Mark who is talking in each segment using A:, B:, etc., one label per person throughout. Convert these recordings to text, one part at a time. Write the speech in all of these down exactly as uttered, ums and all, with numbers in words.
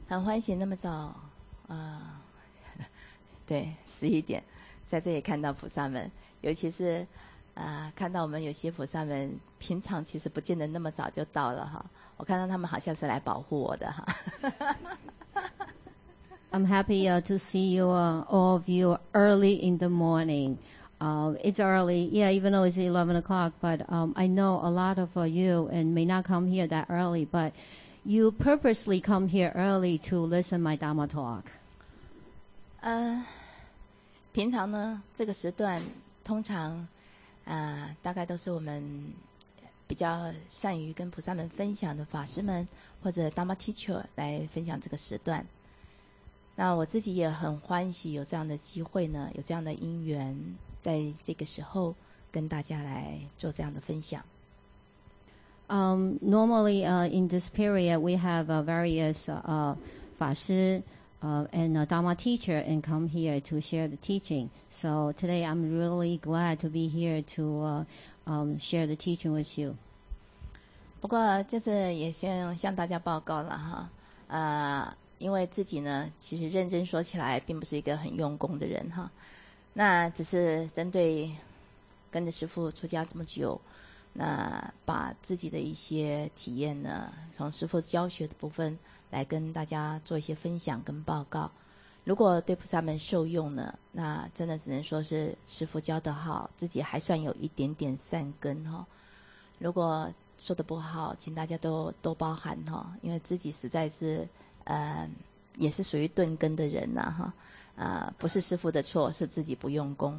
A: 很欢喜那么早，呃，对，十一点，在这里看到菩萨们，尤其是呃看到我们有些菩萨们平常其实不见得那么早就到了哈，我看到他们好像是来保护我的哈。
B: I'm happy uh, to see you, uh, all of you, early in the morning. Uh, it's early, yeah, even though it's eleven o'clock, but um, I know a lot of uh, you and may not come here that early, but you purposely come here early to listen my Dharma talk.
A: 呃，平常呢这个时段通常呃大概都是我们比较善于跟菩萨们分享的法师们或者 Dharma teacher 来分享这个时段。那我自己也很欢喜有这样的机会呢，有这样的因缘，在这个时候跟大家来做这样的分享。
B: Um, normally, uh, in this period, we have uh, various uh, 法师 uh, and a Dharma teacher and come here to share the teaching. So today, I'm really glad to be here to uh, um, share the teaching with you.
A: 不过，就是也先向大家报告了哈，呃。因为自己呢其实认真说起来并不是一个很用功的人哈，那只是针对跟着师父出家这么久，那把自己的一些体验呢从师父教学的部分来跟大家做一些分享跟报告。如果对菩萨们受用呢，那真的只能说是师父教得好，自己还算有一点点善根哈。如果说得不好，请大家都多包涵哈，因为自己实在是呃，也是属于钝根的人呐、啊、哈，呃，不是师父的错，是自己不用功。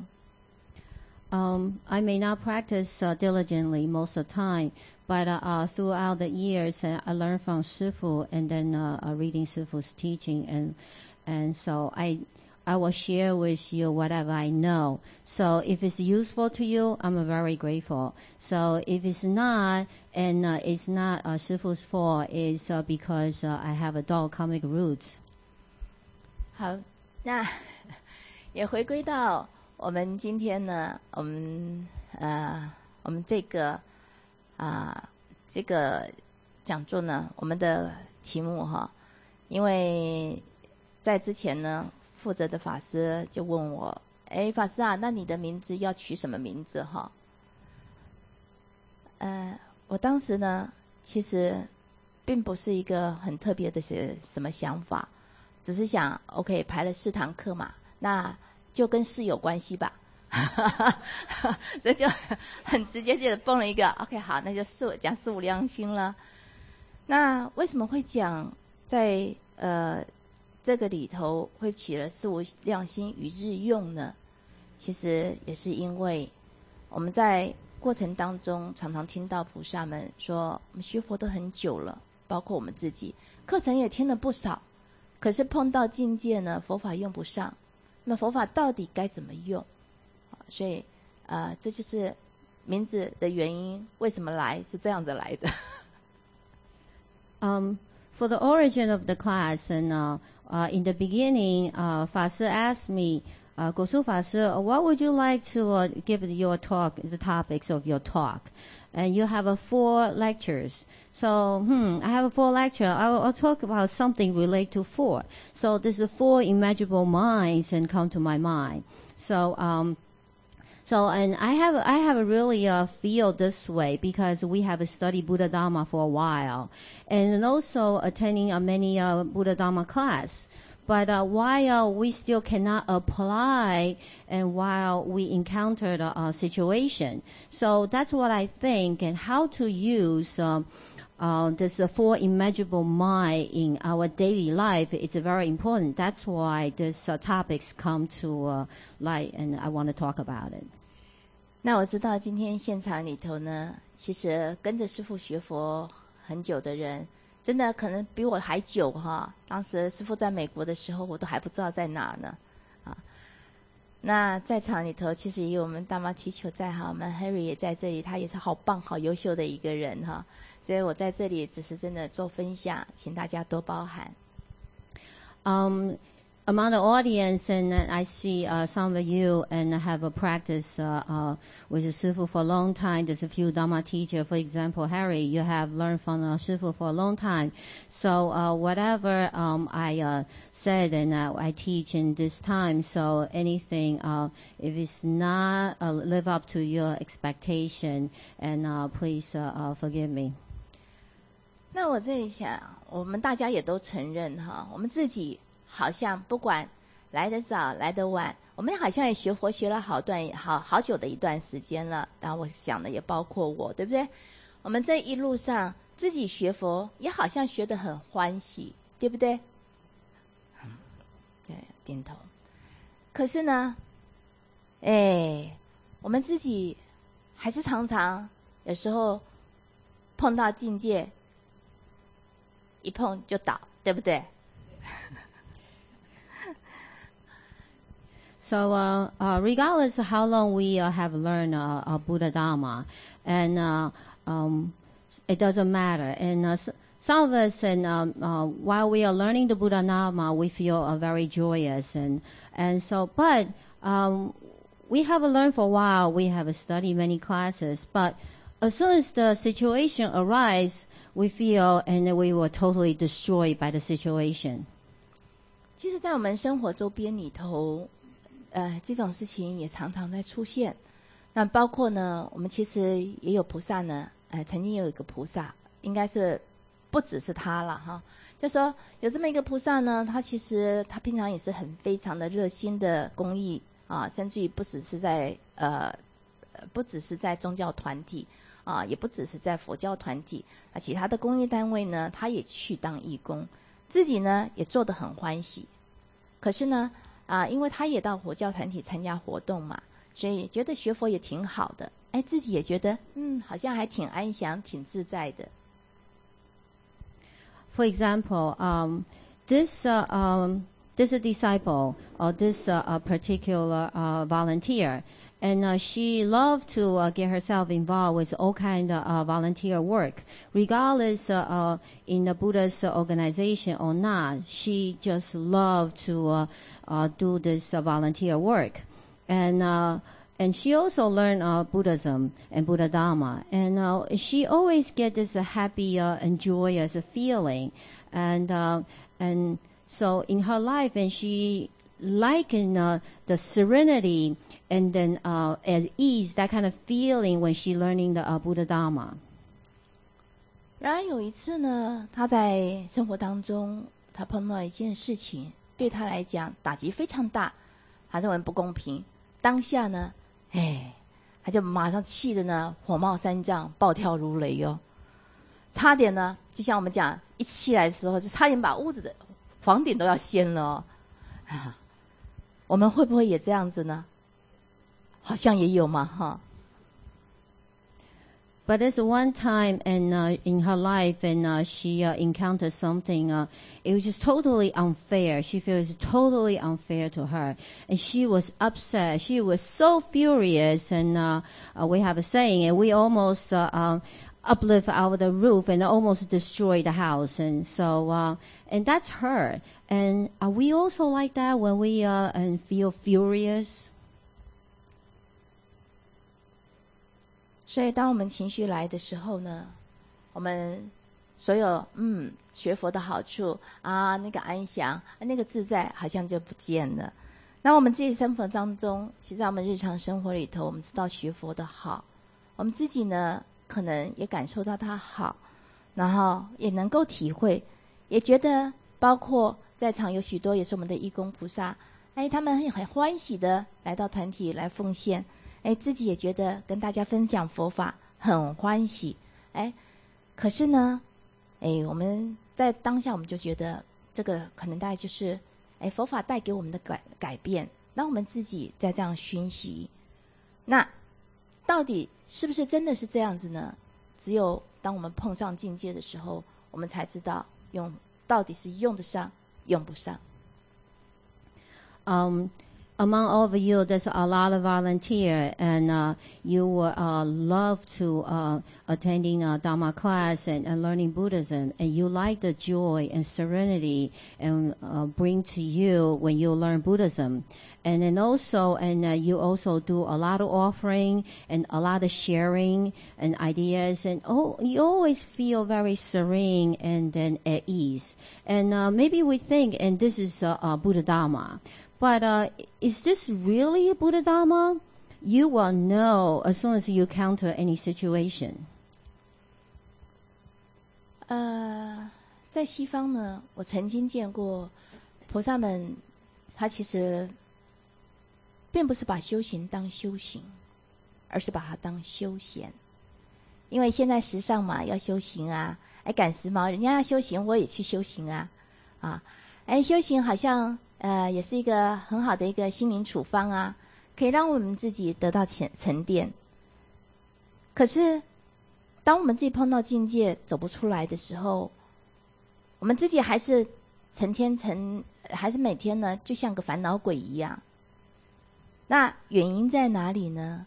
B: Um, I may not practice uh, diligently most of the time, but uh, uh, throughout the years, uh, I learned from Shifu and then uh, uh, reading Shifu's teaching, and and so I I will share with you whatever I know. So if it's useful to you, I'm very grateful. So if it's not, and uh, it's not uh, Shifu's fault, it's uh, because uh, I have adult karmic roots.
A: 好，那也回归到我们今天呢，我们呃，我们这个啊、呃、这个讲座呢，我们的题目哈，因为在之前呢。负责的法师就问我，哎，法师啊，那你的名字要取什么名字哈？呃，我当时呢，其实并不是一个很特别的是什么想法，只是想 ，OK， 排了四堂课嘛，那就跟事有关系吧，所以就很直接就蹦了一个 ，OK， 好，那就四讲四无量心了。那为什么会讲在呃？这个里头会起了四无量心与日用呢，其实也是因为我们在过程当中常常听到菩萨们说，我们学佛都很久了，包括我们自己，课程也听了不少，可是碰到境界呢，佛法用不上，那么佛法到底该怎么用？所以呃，这就是名字的原因，为什么来是这样子来的。
B: um, for the origin of the class, and uh, uh, in the beginning, uh, Fa Si asked me, uh, Gosu Fa Si, what would you like to uh, give your talk, the topics of your talk? And you have uh, four lectures. So, hmm, I have a four lecture. I'll, I'll talk about something related to four. So there's a four immeasurable minds and come to my mind. So, um, So, and I have, I have really uh, feel this way because we have studied Buddha Dharma for a while, and also attending uh, many uh, Buddha Dharma class. But uh, while we still cannot apply, and while we encountered a, a situation, so that's what I think, and how to use um, uh, this uh, four immeasurable mind in our daily life is very important. That's why these uh, topics come to uh, light, and I want to talk about it.
A: 那我知道今天现场里头呢，其实跟着师父学佛很久的人，真的可能比我还久哈。当时师父在美国的时候，我都还不知道在哪呢啊。那在场里头其实也有我们大妈提球在哈，我们 Harry 也在这里，他也是好棒好优秀的一个人哈。所以我在这里只是真的做分享，请大家多包涵。
B: Um, among the audience, and I see uh, some of you and have a practice uh, uh, with the Shifu for a long time. There's a few Dharma teacher, for example, Harry, you have learned from uh, Shifu for a long time. So uh, whatever um, I uh, said and uh, I teach in this time, so anything, uh, if it's not uh, live up to your expectation, and uh, please uh, uh, forgive me.
A: 那我这里想，我们大家也都承认哈，我们自己好像不管来得早来得晚，我们好像也学佛学了好段好好久的一段时间了。当然我想的也包括我，对不对？我们这一路上自己学佛也好像学得很欢喜，对不对？嗯，对，点头。可是呢，哎，我们自己还是常常有时候碰到境界，一碰就倒，对不对
B: ？So uh, uh, regardless of how long we uh, have learned uh, uh, Buddha Dharma, and uh, um, it doesn't matter. And uh, some of us, and um, uh, while we are learning the Buddha Dharma, we feel uh, very joyous, and and so, but um, we have learned for a while. We have studied many classes, but as soon as the situation arises, we feel and we were totally destroyed by the situation.
A: 其实在我们生活周边里头，呃，这种事情也常常在出现。那包括呢，我们其实也有菩萨呢，呃，曾经有一个菩萨，应该是不只是他了哈，就说有这么一个菩萨呢，他其实他平常也是很非常的热心的公益啊，甚至于不只是在呃，不只是在宗教团体啊，也不只是在佛教团体，那其他的公益单位呢，他也去当义工，自己呢也做得很欢喜。可是呢，啊，因为他也到佛教团体参加活动嘛，所以觉得学佛也挺好的，哎，自己也觉得，嗯，好像还挺安详、挺自在的。
B: For example, um, this uh, um, this disciple or this uh, a particular uh, volunteer, and uh, she loved to uh, get herself involved with all kind of uh, volunteer work, regardless uh, uh, in the Buddha's organization or not. She just loved to uh, uh, do this uh, volunteer work, and uh, and she also learned uh, Buddhism and Buddha Dharma, and uh, she always get this uh, happy uh, and joyous feeling, and uh, and so in her life, and she likened uh, the serenity and then uh, at ease, that kind of feeling when she learning the uh, Buddha Dharma.
A: 然而有一次呢，他在生活当中，他碰到一件事情，对他来讲打击非常大，他认为不公平。当下呢，哎，他就马上气得呢火冒三丈，暴跳如雷哦，差点呢，就像我们讲，一气来的时候，就差点把屋子的房顶都要掀了哦。啊，我们会不会也这样子呢？好像也有嘛，哈。
B: But there's one time in uh, in her life, and uh, she uh, encountered something. Uh, it was just totally unfair. She feels totally unfair to her, and she was upset. She was so furious, and uh, uh, we have a saying, and we almost uh, um, uplift out of the roof and almost destroy the house. And so, uh, and that's her. And are we also like that when we uh, and feel furious?
A: 所以当我们情绪来的时候呢，我们所有嗯学佛的好处啊，那个安详那个自在好像就不见了。那我们自己生活当中，其实在我们日常生活里头，我们知道学佛的好，我们自己呢可能也感受到它好，然后也能够体会，也觉得包括在场有许多也是我们的义工菩萨，哎，他们很欢喜的来到团体来奉献。哎，自己也觉得跟大家分享佛法很欢喜，哎，可是呢，哎，我们在当下我们就觉得这个可能大概就是，哎，佛法带给我们的改改变，让我们自己在这样熏习。那到底是不是真的是这样子呢？只有当我们碰上境界的时候，我们才知道用到底是用得上，用不上。
B: Um. among all of you, there's a lot of volunteer, and uh, you uh, love to uh, attending a Dharma class and, and learning Buddhism, and you like the joy and serenity and uh, bring to you when you learn Buddhism. And then also, and uh, you also do a lot of offering and a lot of sharing and ideas, and oh, you always feel very serene and then at ease. And uh, maybe we think, and this is uh, uh, Buddha Dharma. But uh, is this really a Buddha Dharma? You will know as soon as you encounter any situation.
A: 呃，在西方呢，我曾经见过菩萨们，他其实并不是把修行当修行，而是把它当休闲。因为现在时尚嘛，要修行啊，哎赶时髦，人家要修行，我也去修行啊，啊，哎修行好像。呃，也是一个很好的一个心灵处方啊，可以让我们自己得到沉沉淀。可是，当我们自己碰到境界走不出来的时候，我们自己还是成天成，还是每天呢，就像个烦恼鬼一样。那原因在哪里呢？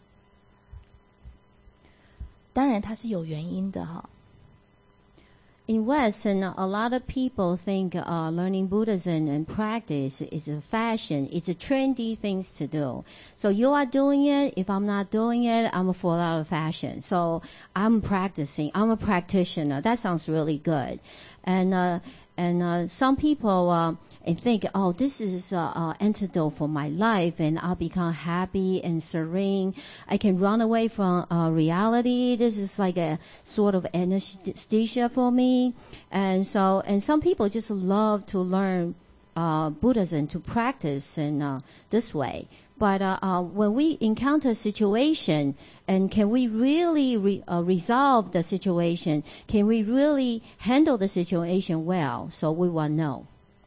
A: 当然，它是有原因的哈。
B: In West, and a lot of people think uh, learning Buddhism and practice is a fashion. It's a trendy things to do. So you are doing it. If I'm not doing it, I'm a fall out of fashion. So I'm practicing. I'm a practitioner. That sounds really good. And uh, and uh, some people uh, think, oh, this is uh, uh, antidote for my life, and I'll become happy and serene. I can run away from uh, reality. This is like a sort of anesthesia for me. And so, and some people just love to learn uh, Buddhism, to practice in uh, this way. But uh, uh, when we encounter a situation, and can we really re, uh, resolve the situation? Can we really handle the situation well? So we will know.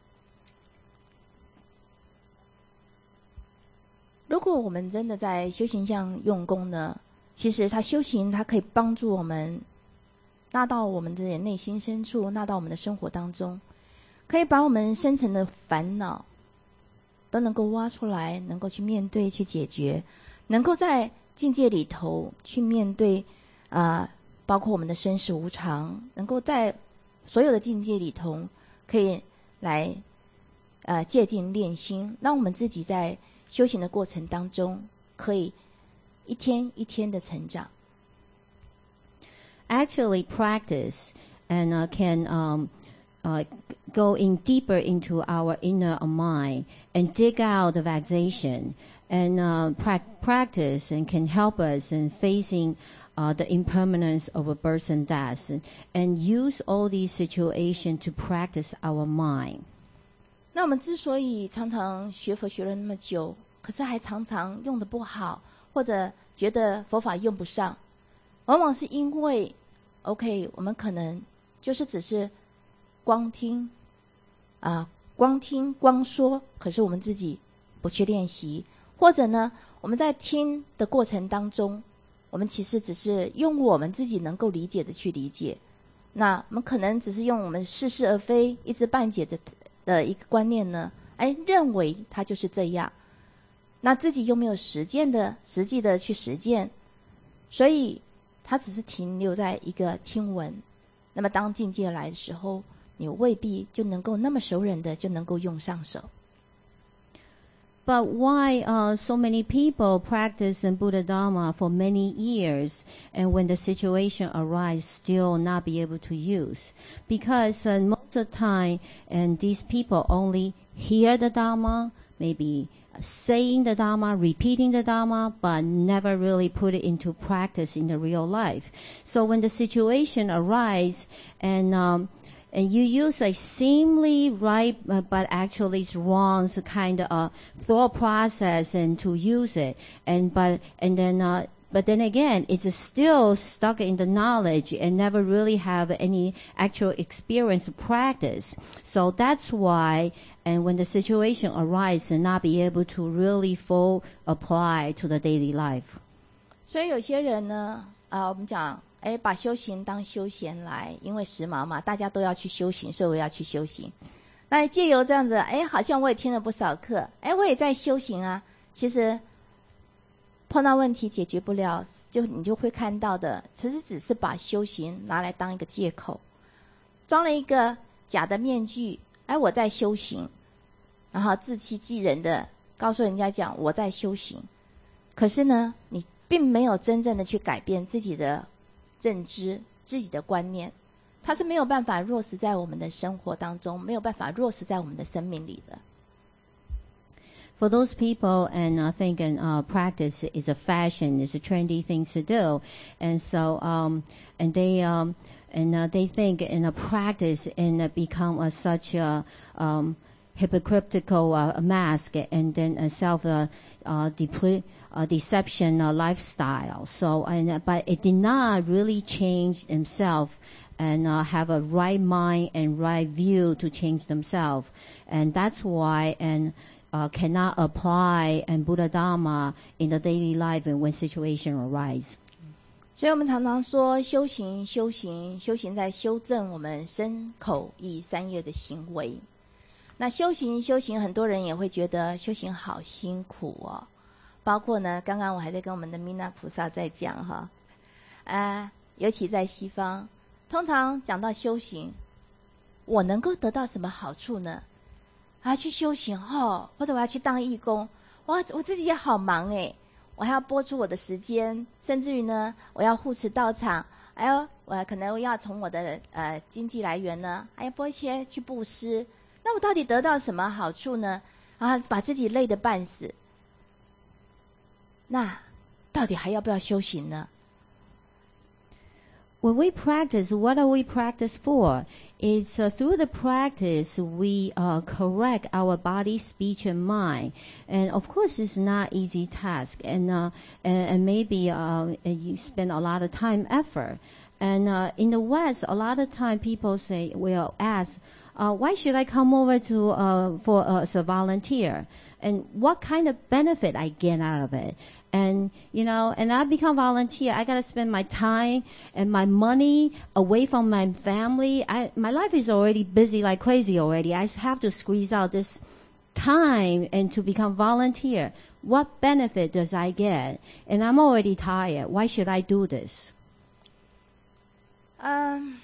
A: 如果我们真的在修行上用功呢，其实它修行它可以帮助我们纳到我们自己内心深处，纳到我们的生活当中，可以把我们深层的烦恼都能够挖出来，能够去面对去解决，能够在境界里头去面对啊、呃，包括我们的生死无常，能够在所有的境界里头可以来呃借镜练心，让我们自己在修行的过程当中可以一天一天的成长。
B: Actually, practice and uh, can um, uh, go in deeper into our inner mind and dig out the vexation, and uh, pra- practice and can help us in facing uh, the impermanence of a birth and death, and, and use all these situations to practice our mind.
A: 那我们之所以常常学佛学了那么久，可是还常常用得不好，或者觉得佛法用不上，往往是因为 OK 我们可能就是只是光听啊，光听光说，可是我们自己不去练习，或者呢我们在听的过程当中，我们其实只是用我们自己能够理解的去理解，那我们可能只是用我们似是而非一知半解的的一个观念呢，哎，认为它就是这样，那自己又没有实践的实际的去实践，所以它只是停留在一个听闻。那么当境界来的时候，你未必就能够那么熟稔的就能够用上手。
B: But why uh, so many people practice in Buddha Dharma for many years, and when the situation arises, still not be able to use? Because uh, most of the time, and these people only hear the Dharma, maybe saying the Dharma, repeating the Dharma, but never really put it into practice in the real life. So when the situation arises, and um, and you use a seemingly right, uh, but actually it's wrong so kind of uh, thought process and to use it, and but and then uh, but then again it's still stuck in the knowledge and never really have any actual experience of practice. So that's why, and when the situation arises, and not be able to really full apply to the daily life.
A: 所以有些人呢，啊，我们讲。哎，把修行当休闲来，因为时髦嘛，大家都要去修行，所以我要去修行。那借由这样子，哎，好像我也听了不少课，哎，我也在修行啊。 其实碰到问题解决不了，就你就会看到的，其实只是把修行拿来当一个借口，装了一个假的面具，哎，我在修行，然后自欺欺人的告诉人家讲我在修行，可是呢，你并没有真正的去改变自己的认知、自己的观念，它是没有办法落实在我们的生活当中，没有办法落实在我们的生命里的。
B: For those people and uh, think and uh, practice is a fashion, is a trendy thing to do, and so um, and they um, and uh, they think in a practice and uh, become a, such a um, hypocritical uh, mask and then a self uh, uh, deple- uh, deception uh, lifestyle. So and uh, but it did not really change themselves and uh, have a right mind and right view to change themselves, and that's why and. Uh, cannot apply and Buddha Dharma in the daily life and when situation arise.
A: 所以我们常常说修行修行修行在修正我们身口意三业的行为。那修行修行很多人也会觉得修行好辛苦哦，包括呢刚刚我还在跟我们的弥勒菩萨在讲哈，呃，尤其在西方，通常讲到修行，我能够得到什么好处呢？我要去修行哦，或者我要去当义工，哇，我自己也好忙诶，我还要拨出我的时间，甚至于呢，我要护持道场，还有我可能要从我的呃经济来源呢，还要拨一些去布施，那我到底得到什么好处呢？啊，把自己累得半死，那到底还要不要修行呢
B: ？When we practice, what are we practice for? It's uh, through the practice we uh, correct our body, speech, and mind. And of course, it's not easy task, and uh, and, and maybe uh, you spend a lot of time, effort. And uh, in the West, a lot of time people say, will ask, uh, why should I come over to uh, for uh, as a volunteer? And what kind of benefit I get out of it? And, you know, and I become volunteer. I got to spend my time and my money away from my family. I, my life is already busy like crazy already. I have to squeeze out this time and to become volunteer. What benefit does I get? And I'm already tired. Why should I do this?
A: 嗯，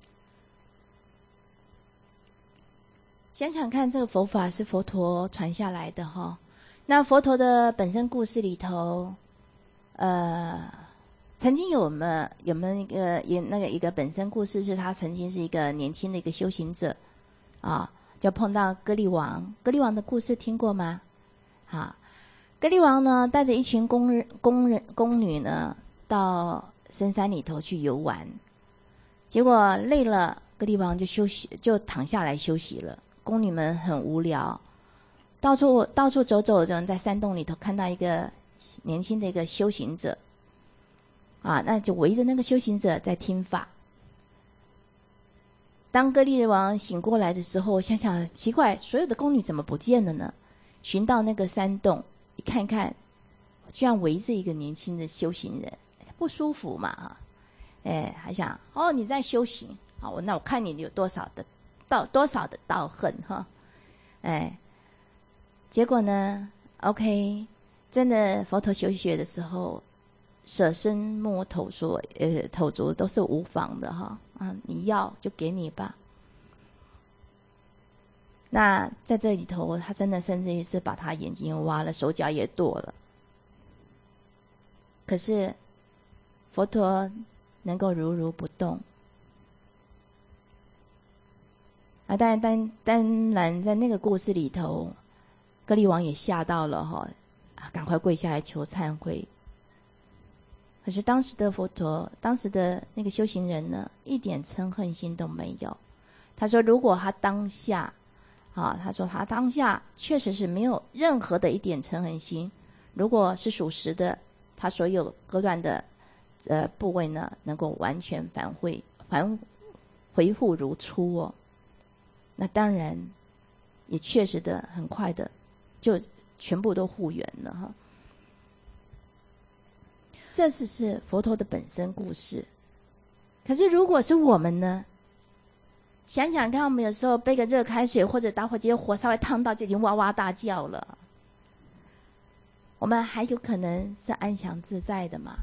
A: 想想看，这个佛法是佛陀传下来的哈。那佛陀的本身故事里头，呃，曾经有么有没有一个也那个一个本身故事是他曾经是一个年轻的一个修行者啊，就碰到歌利王。歌利王的故事听过吗？啊，歌利王呢带着一群宫人宫人宫女呢到深山里头去游玩，结果累了，歌利王就休息就躺下来休息了。宫女们很无聊。到处到处走走着，在山洞里头看到一个年轻的一个修行者，啊，那就围着那个修行者在听法。当歌利王醒过来的时候，想想奇怪，所有的宫女怎么不见了呢？寻到那个山洞，一看看，居然围着一个年轻的修行人，不舒服嘛啊，哎，还想哦你在修行，好，那我看你有多少的道多少的道恨哈，哎。结果呢 ，OK， 真的佛陀修学的时候，舍身摸头说，呃，头足都是无妨的哈，啊，你要就给你吧。那在这里头，他真的甚至于是把他眼睛挖了，手脚也剁了。可是佛陀能够如如不动。啊，但但当然在那个故事里头。歌利王也吓到了哈，赶快跪下来求忏悔。可是当时的佛陀，当时的那个修行人呢，一点嗔恨心都没有。他说，如果他当下，啊，他说他当下确实是没有任何的一点嗔恨心。如果是属实的，他所有割断的呃部位呢，能够完全返回返回复如初哦。那当然也确实的很快的。就全部都复原了哈，这是是佛陀的本身故事。可是如果是我们呢？想想看，我们有时候背个热开水或者打火机火稍微烫到就已经哇哇大叫了。 我们还有可能是安详自在的吗？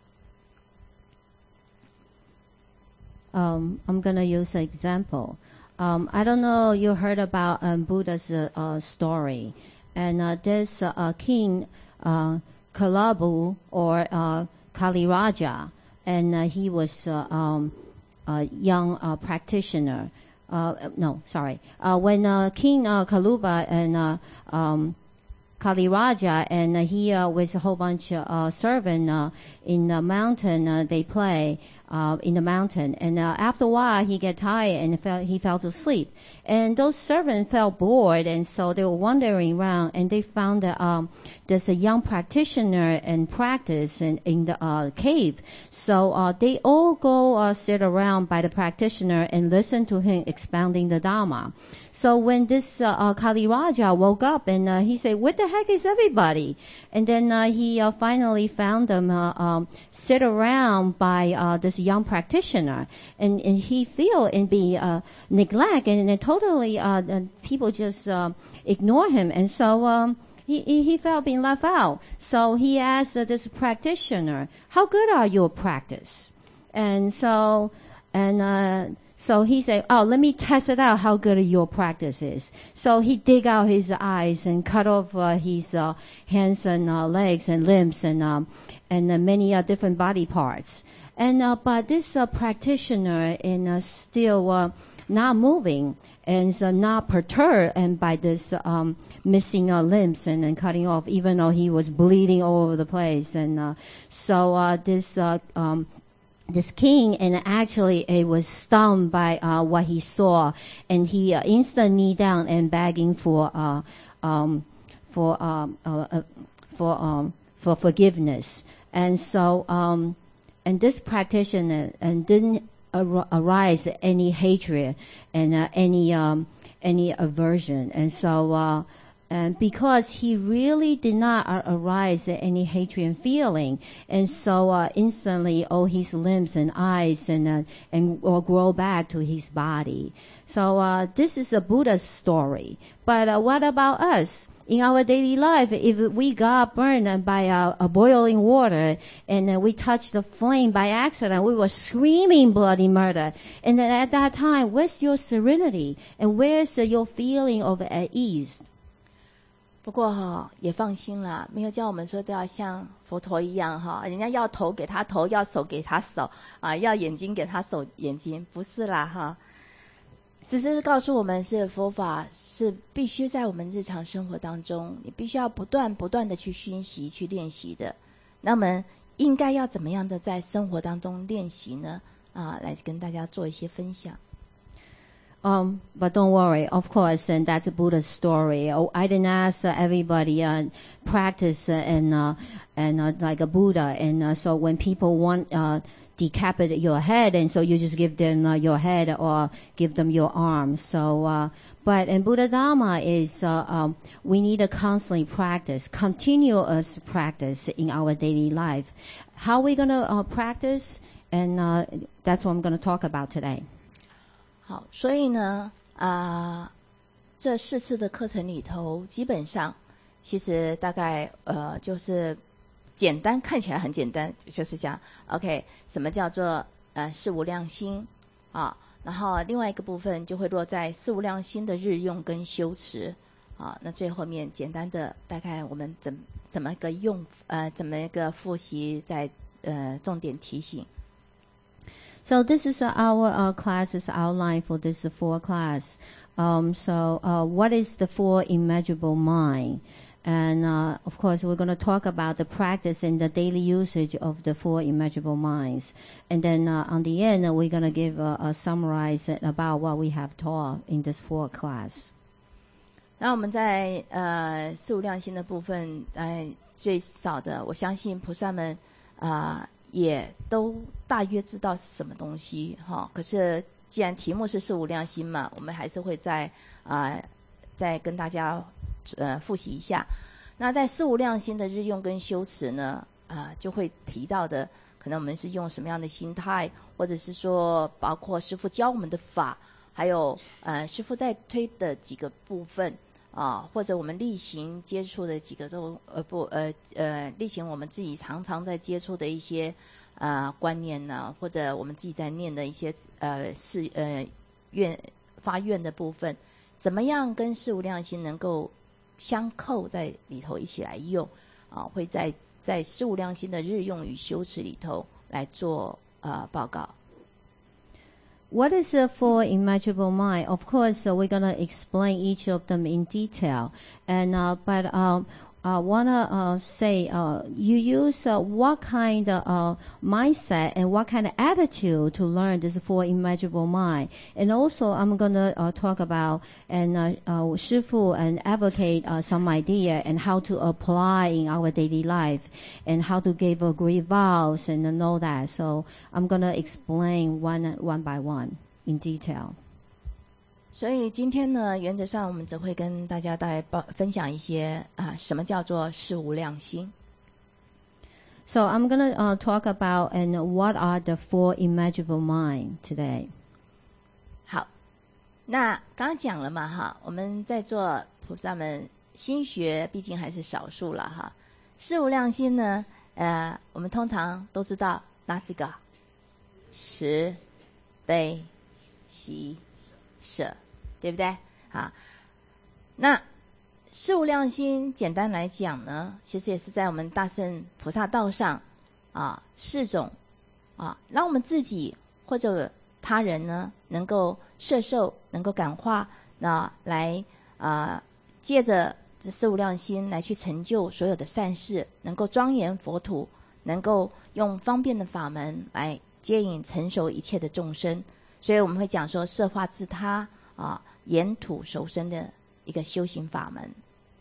B: Um, I'm going to use an example. Um, I don't know you heard about um, Buddha's uh, uh, story. And uh, there's uh, a king, uh, Kalabu or uh, Kaliraja, and uh, he was uh, um, a young uh, practitioner. Uh, no, sorry. Uh, when uh, King uh, Kaluba and uh, um, Kaliraja and uh, he uh, with a whole bunch of uh, servants uh, in the mountain, uh, they play uh, in the mountain. And uh, after a while, he get tired and fell, he fell to sleep. And those servants felt bored, and so they were wandering around, and they found that um, there's a young practitioner in practice in, in the uh, cave. So uh, they all go uh, sit around by the practitioner and listen to him expounding the Dharma. So when this uh, uh, Kaliraja woke up and uh, he said, "What the heck is everybody?" And then uh, he uh, finally found them uh, um, sit around by uh, this young practitioner, and, and he feel and be uh, neglect and, and totally uh, and people just uh, ignore him, and so um, he, he he felt being left out. So he asked uh, this practitioner, "How good are your practice?" And so and uh, so he said, "Oh, let me test it out how good your practice is." So he dig out his eyes and cut off uh, his uh, hands and uh, legs and limbs and um, and uh, many uh, different body parts. And uh, but this uh, practitioner is uh, still uh, not moving and so not perturbed and by this um, missing uh, limbs and, and cutting off, even though he was bleeding all over the place. And uh, so uh, this uh, um, this king and actually it was stunned by uh, what he saw, and he uh, instantly knee down and begging for uh, um, for um, uh, uh, for um, for forgiveness. And so um, and this practitioner and didn't ar- arise any hatred and uh, any um, any aversion, and so. Uh, And because he really did not uh, arise any hatred and feeling, and so uh, instantly all his limbs and eyes and uh, and will grow back to his body. So uh, this is a Buddha's story. But uh, what about us? In our daily life, if we got burned by uh, a boiling water and uh, we touched the flame by accident, we were screaming bloody murder. And then at that time, where's your serenity? And where's uh, your feeling of at ease?
A: 不过哈也放心啦，没有叫我们说都要像佛陀一样哈，人家要头给他头，要手给他手啊，要眼睛给他手眼睛，不是啦哈。只是告诉我们是佛法是必须在我们日常生活当中，你必须要不断不断的去熏习去练习的。那么应该要怎么样的在生活当中练习呢？啊，来跟大家做一些分享。
B: Um, but don't worry, of course, and that's a Buddha's story. Oh, I didn't ask uh, everybody uh, practice uh, and uh, and uh, like a Buddha, and uh, so when people want uh, decapitate your head, and so you just give them uh, your head or give them your arm. So, uh, but in Buddha Dharma is uh, um, we need to constantly practice, continuous practice in our daily life. How are we going to uh, practice? And uh, that's what I'm going to talk about today.
A: 好，所以呢，啊、呃，这四次的课程里头，基本上其实大概呃就是简单，看起来很简单，就是讲 OK， 什么叫做呃四无量心啊？然后另外一个部分就会落在四无量心的日用跟修持啊。那最后面简单的大概我们怎怎么个用呃怎么一个复习，在呃重点提醒。
B: So this is our uh, classes outline for this four class. Um, so uh, what is the four immeasurable mind? And uh, of course, we're going to talk about the practice and the daily usage of the four immeasurable minds. And then uh, on the end, uh, we're going to give a, a summarize about what we have taught in this four class.
A: 那我们在呃四无量心的部分，呃最少的，我相信菩萨们啊。呃也都大约知道是什么东西哈，可是既然题目是四无量心嘛，我们还是会再啊、呃、再跟大家呃复习一下。那在四无量心的日用跟修持呢，啊、呃、就会提到的，可能我们是用什么样的心态，或者是说包括师父教我们的法，还有呃师父在推的几个部分啊，或者我们例行接触的几个都呃不呃呃例行我们自己常常在接触的一些呃观念呢，或者我们自己在念的一些呃是呃愿发愿的部分，怎么样跟事无量心能够相扣在里头一起来用啊，会在在事无量心的日用与修持里头来做呃报告。
B: What is a four immeasurable mind? Of course, uh, we're gonna explain each of them in detail. And uh, but um, I wanna uh, say uh, you use uh, what kind of uh, mindset and what kind of attitude to learn this four immeasurable mind. And also, I'm gonna uh, talk about and uh, uh, Shifu and advocate uh, some idea and how to apply in our daily life and how to give a great vows and uh, know that. So I'm gonna explain one one by one in detail.
A: 所以今天呢，原则上我们只会跟大家大概报分享一些啊，什么叫做事无量心。
B: So I'm gonna uh, talk about and what are the four immeasurable mind today.
A: 好，那刚刚讲了嘛哈，我们在座菩萨们心学毕竟还是少数了哈。事无量心呢，呃，我们通常都知道哪几个？慈、悲、喜、舍，对不对？好，那事无量心简单来讲呢，其实也是在我们大乘菩萨道上啊四种啊，让我们自己或者他人呢能够摄受，能够感化，那来啊借着这事无量心来去成就所有的善事，能够庄严佛土，能够用方便的法门来接引成熟一切的众生。所以我们会讲说摄化自他啊，沿土熟生的一个修行法门。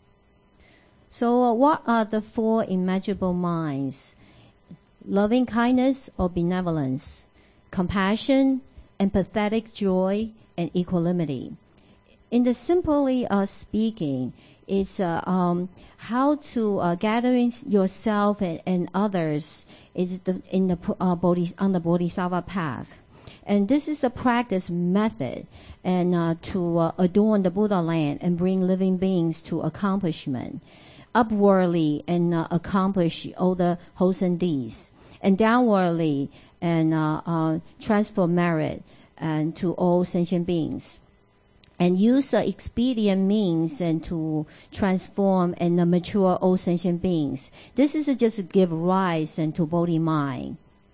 B: So uh, what are the four immeasurable minds? Loving kindness or benevolence, compassion, empathetic joy, and equanimity. In the simply uh, speaking, it's uh, um, how to uh, gathering yourself and, and others is the, in the uh, bodhi, on the bodhisattva path. And this is a practice method and uh, to uh, adorn the Buddha land and bring living beings to accomplishment, upwardly and uh, accomplish all the wholesome deeds, and downwardly and uh, uh, transfer merit and to all sentient beings, and use the expedient means and to transform and uh, mature all sentient beings. This is just to give rise and to Bodhi mind.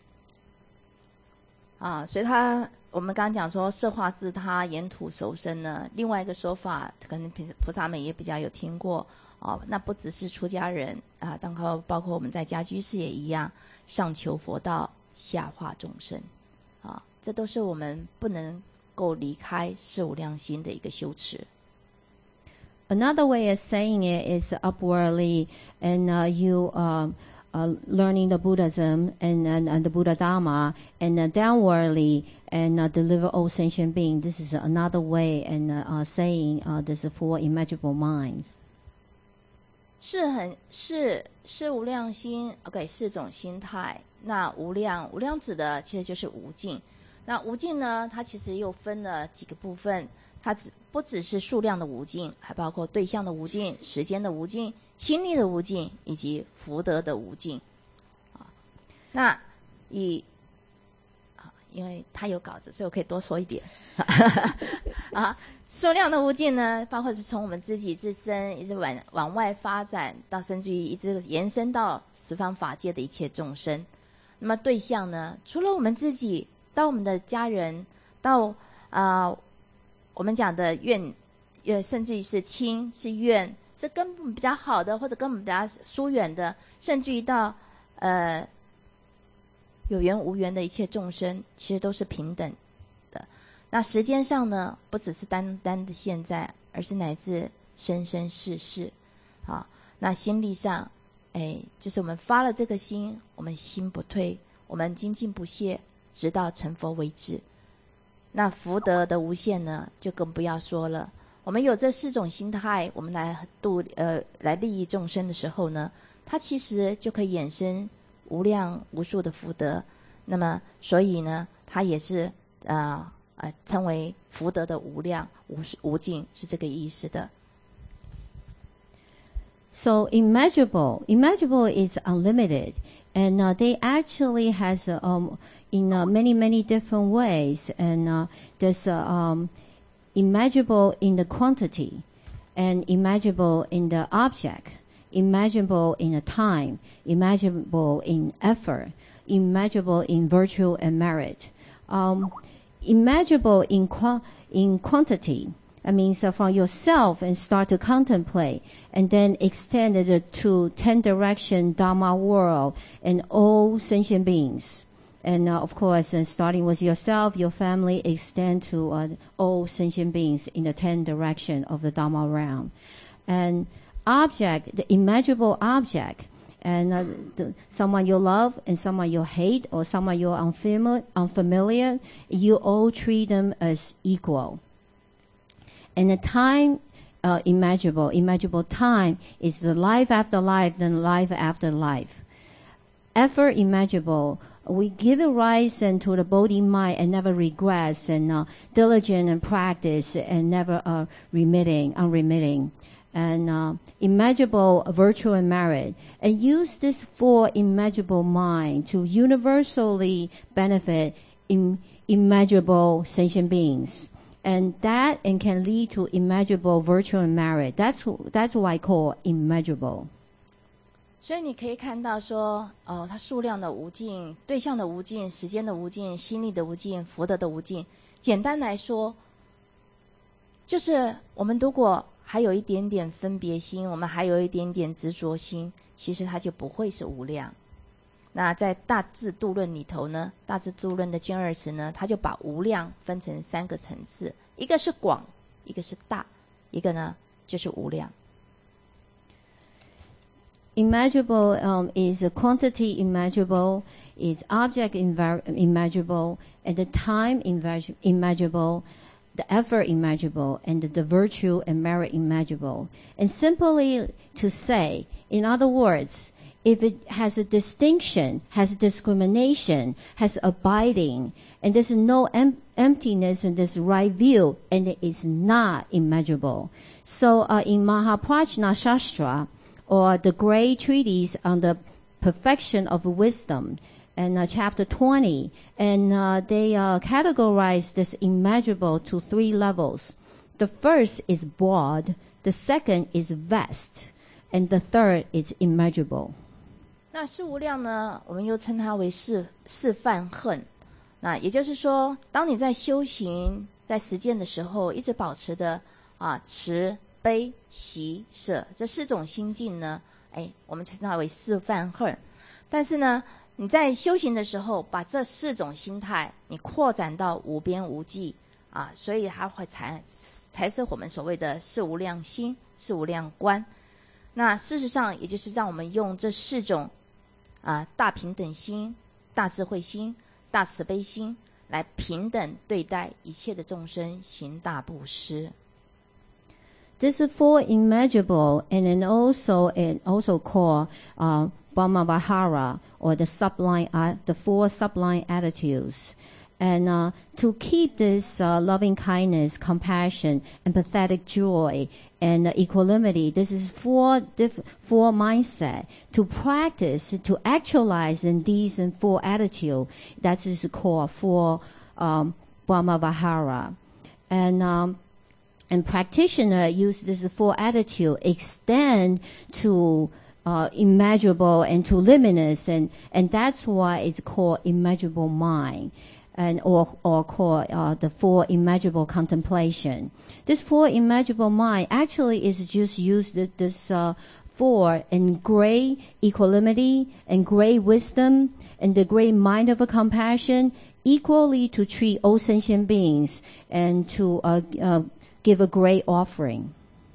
A: 啊，所以他我们刚刚讲说摄化自他，沿土熟生呢，另外一个说法可能菩萨们也比较有听过哦，那不只是出家人啊，当然包括我们在家居士也一样，上求佛道，下化众生啊，这都是我们不能够离开事无量心的一个修持。
B: Another way of saying it is upwardly, and uh, you uh, uh, learning the Buddhism and, and, and the Buddha Dharma, and uh, downwardly and uh, deliver all sentient beings. This is another way and uh, uh, saying uh, there's four immeasurable minds.
A: 是很是是无量心 ，OK， 四种心态。那无量无量指的其实就是无尽。那无尽呢，它其实又分了几个部分，它只不只是数量的无尽，还包括对象的无尽、时间的无尽、心力的无尽以及福德的无尽。啊，那以啊，因为它有稿子，所以我可以多说一点。啊，数量的无尽呢，包括是从我们自己自身一直往往外发展，到甚至于一直延伸到十方法界的一切众生。那么对象呢，除了我们自己，到我们的家人，到啊、呃、我们讲的怨，呃甚至于是亲是怨，是根本比较好的，或者根本比较疏远的，甚至于到呃有缘无缘的一切众生，其实都是平等的。那时间上呢，不只是单单的现在，而是乃至生生世世。啊，那心力上，哎，就是我们发了这个心，我们心不退，我们精进不懈，直到成佛为止。那福德的无限呢，就更不要说了。我们有这四种心态，我们来度呃来利益众生的时候呢，它其实就可以衍生无量无数的福德。那么所以呢，它也是呃呃称为福德的无量无无尽，是这个意思的。
B: So immeasurable, immeasurable is unlimited, and uh, they actually has uh, um, in uh, many many different ways, and uh, there's uh, um, immeasurable in the quantity, and immeasurable in the object, immeasurable in the time, immeasurable in effort, immeasurable in virtue and merit, um, immeasurable in qua- in quantity. I mean, so from yourself and start to contemplate, and then extend it to ten direction Dharma world and all sentient beings. And uh, of course, and starting with yourself, your family, extend to uh, all sentient beings in the ten direction of the Dharma realm. And object, the immeasurable object, and uh, the, someone you love and someone you hate, or someone you're unfamiliar, unfamiliar, you all treat them as equal. And the time, uh, immeasurable, immeasurable time is the life after life, then life after life. Effort immeasurable, we give a rise and to the bodhi mind and never regress, and uh, diligent and practice and never uh, remitting, unremitting. And uh, immeasurable virtue and merit, and use this four immeasurable mind to universally benefit im- immeasurable sentient beings. And that and can lead to immeasurable virtue and merit. That's that's what I call immeasurable.
A: 所以你可以看到说，哦，它数量的无尽、对象的无尽、时间的无尽、心力的无尽、福德的无尽。简单来说，就是我们如果还有一点点分别心，我们还有一点点执着心，其实它就不会是无量。那在大智度论里头呢，大智度论的卷二十呢，它就把无量分成三个层次，一个是广，一个是大，一个呢就是无量。
B: Immeasurable um, is a quantity immeasurable, is object inver- immeasurable, and the time immeasur- immeasurable, the effort immeasurable, and the, the virtue and merit immeasurable. And simply to say, in other words, if it has a distinction, has discrimination, has abiding, and there's no em- emptiness in this right view, and it is not immeasurable. So uh, in Mahaprajna Shastra, or the great treatise on the perfection of wisdom, and uh, chapter twenty, and uh, they uh, categorize this immeasurable to three levels. The first is broad, the second is vast, and the third is immeasurable.
A: 那是无量呢，我们又称它为是是犯恨。那也就是说，当你在修行、在实践的时候，一直保持的啊慈、悲、喜、舍这四种心境呢，哎，我们称它为是犯恨。但是呢，你在修行的时候，把这四种心态你扩展到无边无际啊，所以它会才才是我们所谓的是无量心、是无量观。那事实上，也就是让我们用这四种啊大平等心、大智慧心、大慈悲心来平等对待一切的众生，行大布施。
B: This is for immeasurable, and then also and also called uh, Brahmavihara, or the sublime, uh, the four sublime attitudes. And uh, to keep this uh, loving kindness, compassion, empathetic joy, and uh, equanimity, this is four diff- four mindset to practice, to actualize in these and four attitude. That is called four um, Brahmavihara. And um, and practitioner use this four attitude extend to uh, immeasurable and to limitless, and and that's why it's called immeasurable mind. And or or called uh, the four immeasurable contemplation. This four immeasurable mind actually is just used this, this uh, four in great equanimity and great wisdom and the great mind of a compassion equally to treat all sentient beings and to uh, uh, give a great offering.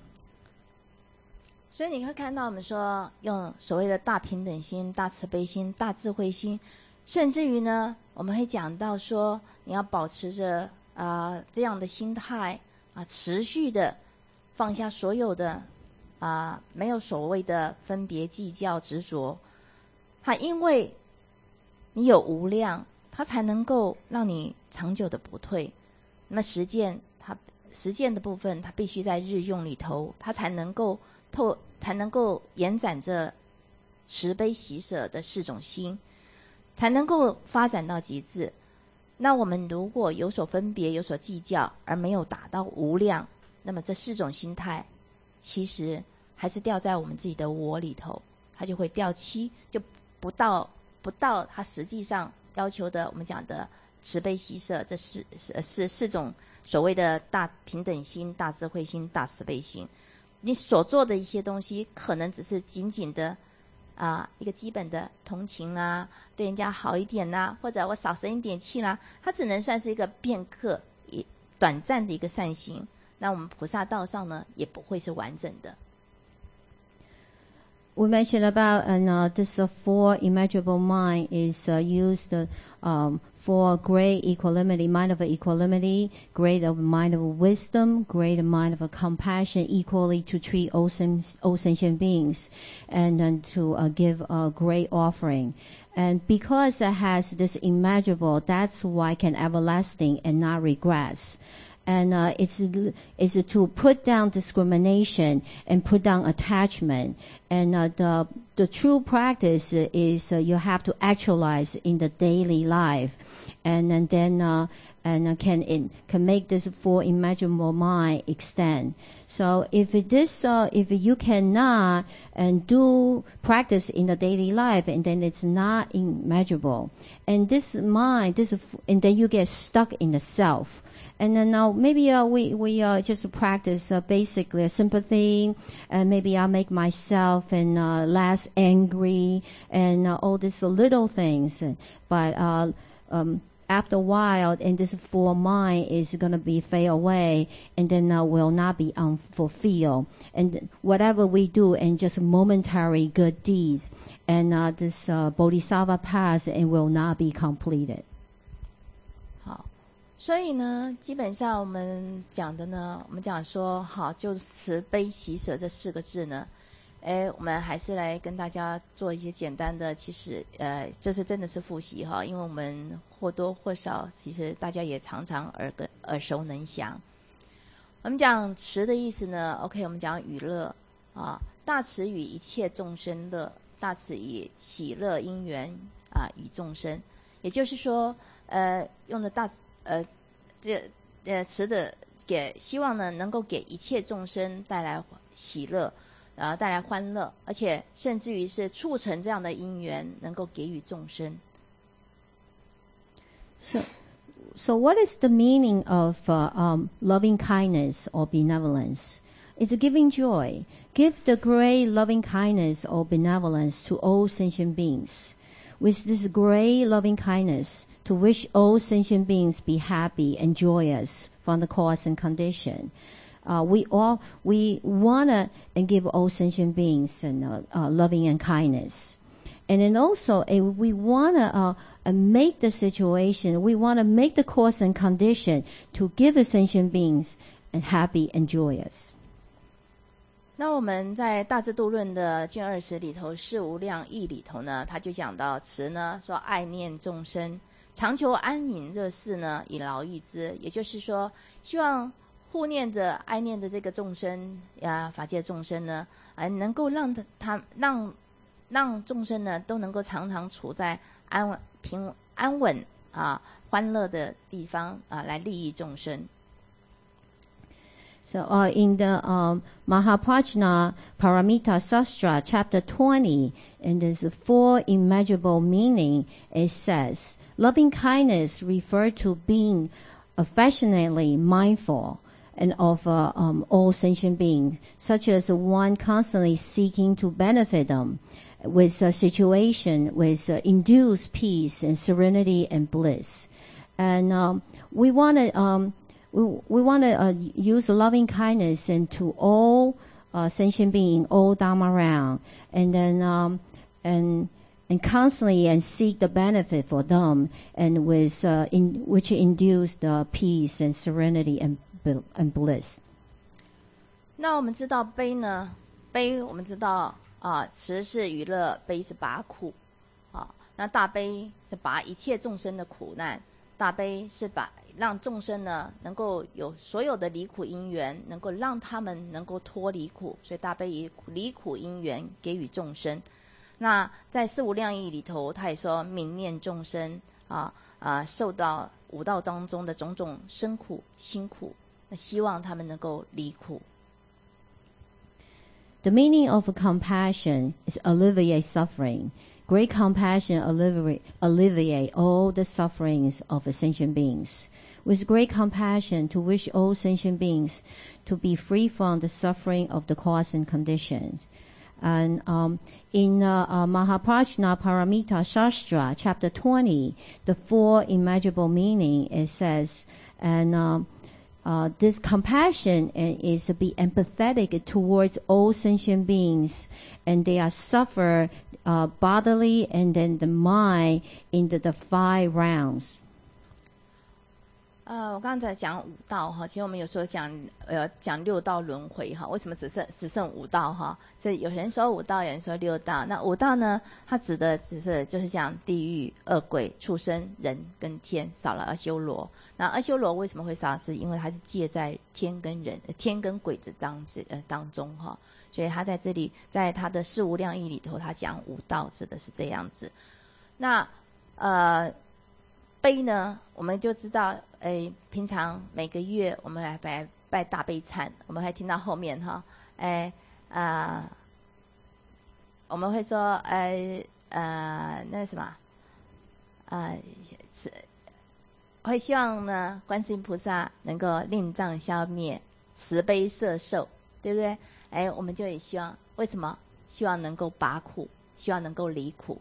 A: 所以你会看到我们说用所谓的大平等心、大慈悲心、大智慧心。甚至于呢，我们会讲到说，你要保持着啊、呃、这样的心态啊、呃，持续的放下所有的啊、呃、没有所谓的分别计较执着。它因为你有无量，它才能够让你长久的不退。那么实践它实践的部分，它必须在日用里头，它才能够透才能够延展这慈悲喜舍的四种心，才能够发展到极致。那我们如果有所分别，有所计较，而没有达到无量，那么这四种心态其实还是掉在我们自己的我里头，它就会掉漆，就不到不到它实际上要求的我们讲的慈悲喜舍这四是是四种所谓的大平等心、大智慧心、大慈悲心。你所做的一些东西可能只是仅仅的啊一个基本的同情啊，对人家好一点啦、啊，或者我少生一点气啦、啊，它只能算是一个片刻一短暂的一个善行。那我们菩萨道上呢也不会是完整的。
B: We mentioned about and uh, this uh, four immeasurable mind is uh, used uh, um, for great equanimity, mind of equanimity, great of mind of wisdom, great mind of compassion, equally to treat all, sen- all sentient beings, and then to uh, give a great offering. And because it has this immeasurable, that's why it can everlasting and not regress. And uh, it's it's to put down discrimination and put down attachment. And uh, the the true practice is uh, you have to actualize in the daily life, and, and then uh, and uh, can in, can make this four imaginable mind extend. So if it is uh, if you cannot and do practice in the daily life, and then it's not immeasurable, and this mind this and then you get stuck in the self. And then now maybe uh, we we uh, just practice uh, basically sympathy, and maybe I'll make myself and uh, less angry and uh, all these little things. But uh, um, after a while, and this full mind is going to be fade away, and then uh, will not be unfulfilled. And whatever we do, and just momentary good deeds, and uh, this uh, bodhisattva path, and will not be completed.
A: 所以呢，基本上我们讲的呢，我们讲说好，就是慈悲喜舍这四个字呢，哎，我们还是来跟大家做一些简单的，其实呃，这是真的是复习哈，因为我们或多或少，其实大家也常常耳个耳熟能详。我们讲慈的意思呢 ，OK， 我们讲与乐啊，大慈与一切众生乐，大慈以喜乐因缘啊与众生，也就是说，呃，用的大呃，这呃慈的给希望呢，能够给一切众生带来喜乐，然后带来欢乐，而且甚至于是促成这样的因缘，能够给予众生。
B: So, so what is the meaning of uh, um, loving kindness or benevolence? It's giving joy. Give the great loving kindness or benevolence to all sentient beings. With this great loving kindness, to wish all sentient beings be happy and joyous from the cause and condition. Uh, we all we wanna and give all sentient beings and uh, uh, loving and kindness, and then also uh, we wanna uh, make the situation. We wanna make the cause and condition to give the sentient beings and happy and joyous.
A: 那我们在大智度论的卷二十里头，事无量义里头呢，他就讲到慈呢，说爱念众生，常求安隐热事呢，以劳益之。也就是说，希望护念的、爱念的这个众生呀，法界众生呢，啊，能够让他他让让众生呢，都能够常常处在安稳、平安稳啊、欢乐的地方啊，来利益众生。
B: So uh, in the um, Mahaprajna Paramita Sastra, chapter twenty, and there's a four immeasurable meaning, it says, loving kindness refer to being affectionately mindful and of uh, um, all sentient beings, such as one constantly seeking to benefit them, with a situation with uh, induced peace and serenity and bliss. And um, we want to um, we, we want to uh, use loving kindness and to all uh, sentient beings, all Dharma realm, and then um, and and constantly and seek the benefit for them, and with uh, in which induce the peace and serenity and and bliss.
A: 那我们知道悲呢，悲我们知道啊，慈是娱乐，悲是拔苦啊。那大悲是拔一切众生的苦难， 大悲是把让众生呢能够有所有的离苦因缘，能够让他们能够脱离苦，所以大悲以离苦因缘给予众生。那在四无量义里头，他也说悯念众生啊啊受到五道当中的种种生苦辛苦，那希望他们能够离苦。
B: The meaning of compassion is alleviate suffering. Great compassion alleviate, alleviate all the sufferings of sentient beings. With great compassion to wish all sentient beings to be free from the suffering of the cause and conditions. And um, in uh, uh, Mahaprajna Paramita Shastra, chapter twenty, the four immeasurable meaning, it says, and um, uh, this compassion is to be empathetic towards all sentient beings, and they are suffer uh, bodily and then the mind in the, the five realms.
A: 呃，我刚才讲五道哈，其实我们有时候讲呃讲六道轮回哈，为什么只剩只剩五道哈？这有人说五道，有人说六道。那五道呢，它指的只是就是像地狱、恶鬼、畜生、人跟天，少了阿修罗。那阿修罗为什么会少？是因为它是介在天跟人、天跟鬼的当呃当中哈，所以他在这里在他的四无量义里头，他讲五道指的是这样子。那呃。悲呢，我们就知道，诶，平常每个月我们来拜拜大悲忏，我们会听到后面哈，诶，呃，我们会说，呃呃，那什么，呃，是会希望呢，观世音菩萨能够令障消灭，慈悲摄受，对不对？诶，我们就也希望，为什么？希望能够拔苦，希望能够离苦。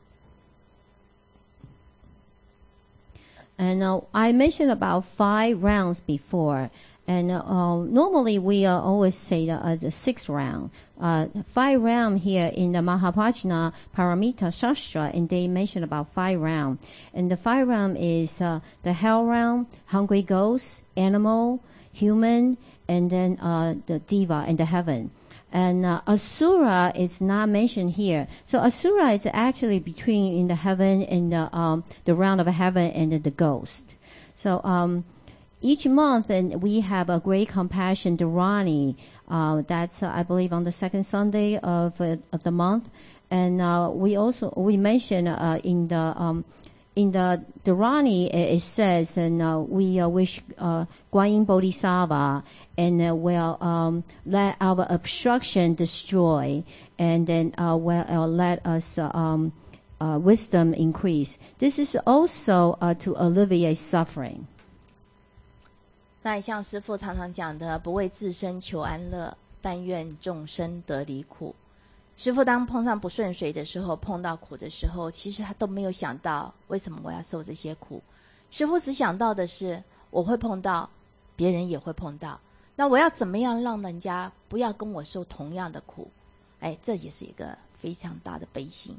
B: And uh, I mentioned about five rounds before. And uh, normally we uh, always say that as a sixth round. Uh, five round here in the Mahaprajna Paramita Shastra, and they mention about five round. And the five round is uh, the hell round, hungry ghost, animal, human, and then uh, the diva and the heaven. And uh, Asura is not mentioned here. So Asura is actually between in the heaven and the um, the round of heaven and the, the ghost. So um, each month, and we have a great compassion Dharani. Uh, that's uh, I believe on the second Sunday of, uh, of the month. And uh, we also we mention uh, in the um, in the Dharani it says, and uh, we uh, wish uh, Guan Yin Bodhisattva and uh, will um, let our obstruction destroy, and then uh, will uh, let us uh, um, uh, wisdom increase. This is also uh, to alleviate suffering.
A: 那也像师父常常讲的，不为自身求安乐，但愿众生得离苦。师父当碰上不顺遂的时候，碰到苦的时候，其实他都没有想到为什么我要受这些苦。师父只想到的是，我会碰到，别人也会碰到，那我要怎么样让人家不要跟我受同样的苦？哎，这也是一个非常大的悲心。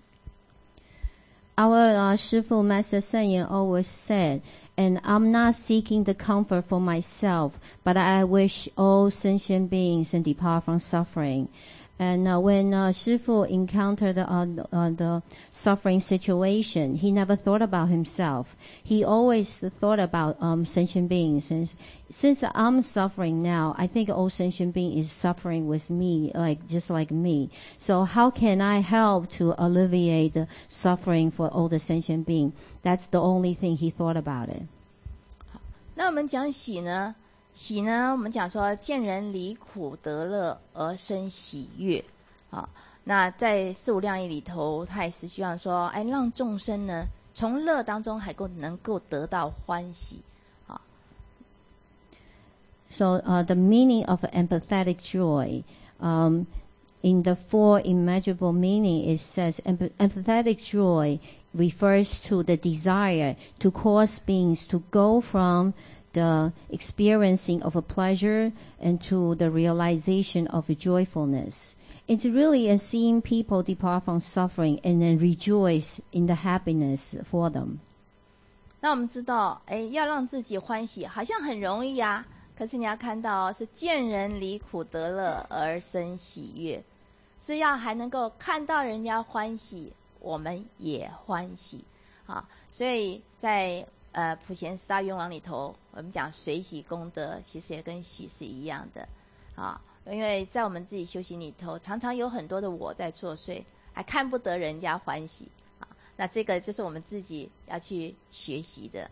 B: Our uh, Shifu Master Senyan always said, and I'm not seeking the comfort for myself, but I wish all sentient beings and depart from suffering. And uh, when uh, Shifu encountered uh, uh, the suffering situation, he never thought about himself. He always thought about um, sentient beings. And since I'm suffering now, I think all sentient being is suffering with me, like just like me. So how can I help to alleviate the suffering for all the sentient being? That's the only thing he thought about it.
A: 那我们讲喜呢？喜呢，我们讲说见人离苦得乐而生喜悦啊。那在四无量义里头，他也是希望说，哎，让众生呢从乐当中还够能够得到欢喜啊。
B: So uh, the meaning of empathetic joy, um, in the four immeasurable meaning, it says empathetic joy refers to the desire to cause beings to go from the experiencing of a pleasure and to the realization of a joyfulness. It's really a seeing people depart from suffering and then rejoice in the happiness for them.
A: 那我们知道，哎，要让自己欢喜，好像很容易啊。可是你要看到，是见人离苦得乐而生喜悦，是要还能够看到人家欢喜，我们也欢喜啊。所以在呃普贤十大愿望里头，我们讲随喜功德，其实也跟喜是一样的啊。因为在我们自己修行里头，常常有很多的我在作祟，还看不得人家欢喜啊。那这个就是我们自己要去学习的。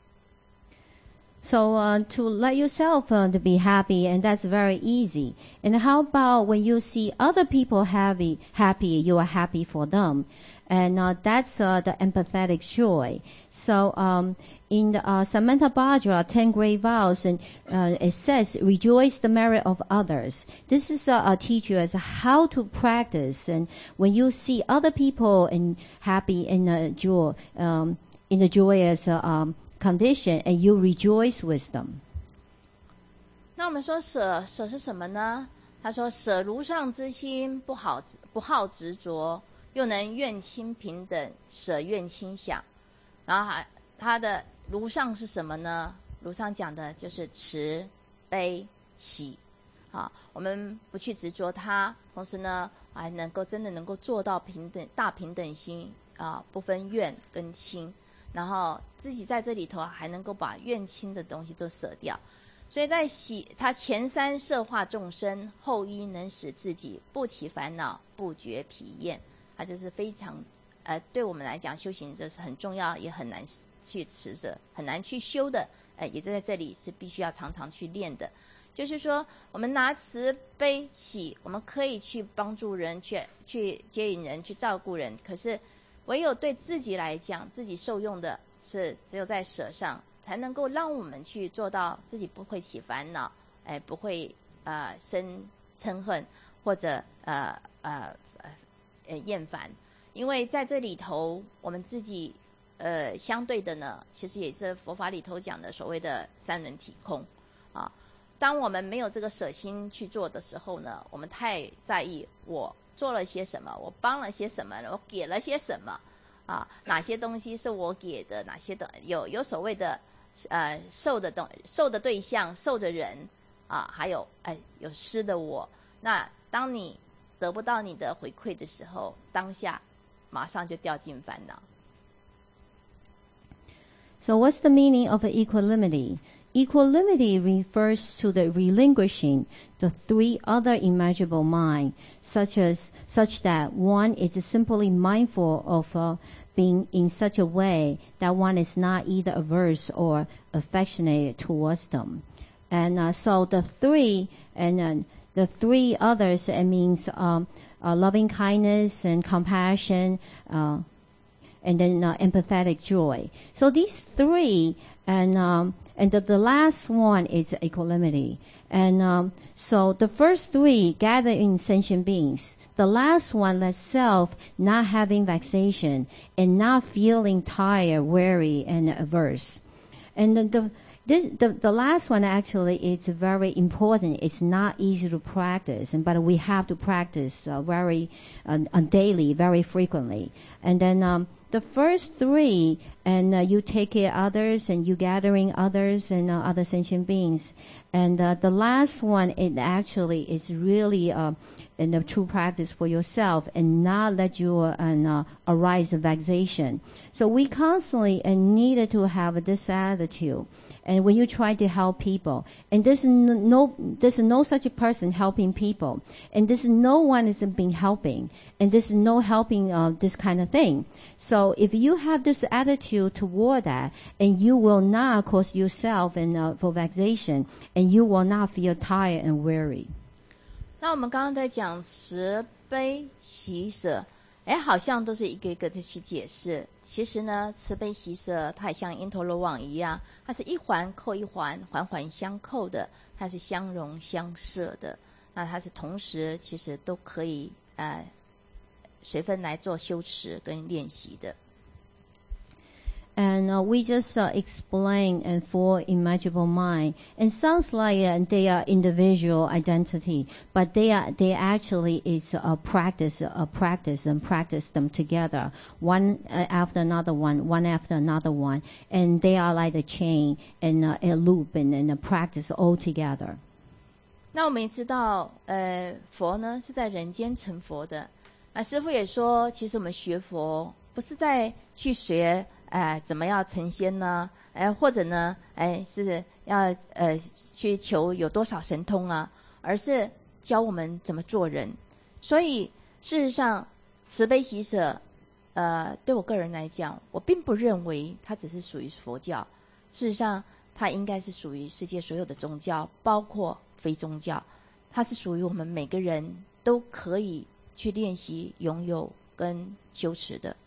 B: So uh, to let yourself uh, to be happy, and that's very easy. And how about when you see other people happy, happy, you are happy for them, and uh, that's uh, the empathetic joy. So um, in the, uh, Samantha Bhadra, Ten Great Vows, and uh, it says, "Rejoice the merit of others." This is uh, a teach you as how to practice, and when you see other people and happy in uh, joy, um, in the joyous uh, um, condition, and you rejoice with them.
A: 那我们说舍舍是什么呢？他说舍如上之心，不好不好执着，又能愿亲平等，舍愿亲享。然后还他的如上是什么呢？如上讲的就是慈悲喜。好，我们不去执着它，同时呢还能够真的能够做到平等大平等心啊，不分怨跟亲。然后自己在这里头还能够把怨亲的东西都舍掉，所以在喜他前三摄化众生，后一能使自己不起烦恼，不觉疲厌。它就是非常呃，对我们来讲修行这是很重要，也很难去持着，很难去修的，呃，也在这里是必须要常常去练的。就是说我们拿慈悲喜，我们可以去帮助人，去去接引人，去照顾人，可是唯有对自己来讲，自己受用的是只有在舍上，才能够让我们去做到自己不会起烦恼，哎，不会呃生嗔恨或者呃呃呃厌烦。因为在这里头，我们自己呃相对的呢，其实也是佛法里头讲的所谓的三轮体空啊。当我们没有这个舍心去做的时候呢，我们太在意我做了些什么，我帮了些什么，我给了些什么啊？哪些东西是我给的？哪些的有有所谓的呃受的东受的对象、受的人啊，还有哎有施的我。那当你得不到你的回馈的时候，当下马上就掉进烦恼。
B: So what's the meaning of equanimity? Equanimity refers to the relinquishing the three other imaginable mind, such as such that one is simply mindful of uh, being in such a way that one is not either averse or affectionate towards them. And uh, so the three and uh, the three others, it means um, uh, loving kindness and compassion, uh, and then uh, empathetic joy. So these three, and um, and the, the last one is equanimity. And um, so the first three gather in sentient beings. The last one, that self, not having vexation and not feeling tired, weary, and averse. And the, the This, the, the last one actually is very important. It's not easy to practice, and, but we have to practice uh, very uh, uh, daily, very frequently. And then um, the first three, and uh, you take care of others, and you gathering others and uh, other sentient beings. And uh, the last one, it actually is really uh, in the true practice for yourself, and not let you uh, uh, arise of vexation. So we constantly uh, needed to have this attitude. And when you try to help people, and there's no, there's no such a person helping people, and there's no one is being helping, and there's no helping uh, this kind of thing. So if you have this attitude toward that, and you will not cause yourself and uh, for vexation, and you will not feel tired and weary.
A: 那我们刚刚在讲慈悲喜舍。哎，好像都是一个一个的去解释。其实呢，慈悲喜舍它也像因陀罗网一样，它是一环扣一环，环环相扣的，它是相融相摄的。那它是同时其实都可以呃随分来做修持跟练习的。
B: And uh, we just uh, explain and four imaginable mind. And sounds like uh, they are individual identity, but they are they actually is a practice, a practice, and practice them together, one uh, after another one, one after another one, and they are like a chain and uh, a loop and, and a practice all together.
A: 那我们也知道，呃，佛呢是在人间成佛的。那师父也说，其实我们学佛不是在去学哎怎么要成仙呢？哎或者呢哎是要呃去求有多少神通啊，而是教我们怎么做人。所以事实上慈悲喜舍呃对我个人来讲，我并不认为它只是属于佛教，事实上它应该是属于世界所有的宗教，包括非宗教，它是属于我们每个人都可以去练习拥有跟修持的。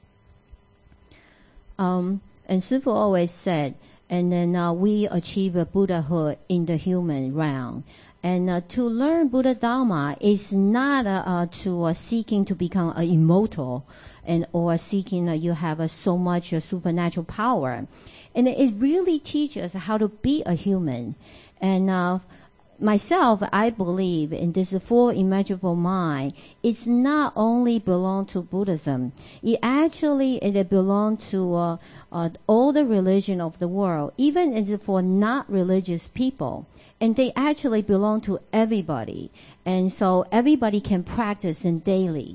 B: Um, and Sifu always said, and then uh, we achieve a Buddhahood in the human realm. And uh, to learn Buddha Dharma is not uh, uh, to uh, seeking to become uh, immortal, and or seeking uh, you have uh, so much uh, supernatural power. And it really teaches how to be a human. And uh, myself, I believe in this full immeasurable mind. It's not only belong to Buddhism. It actually it belong to uh, uh, all the religion of the world, even as for not religious people. And they actually belong to everybody. And so everybody can practice them daily.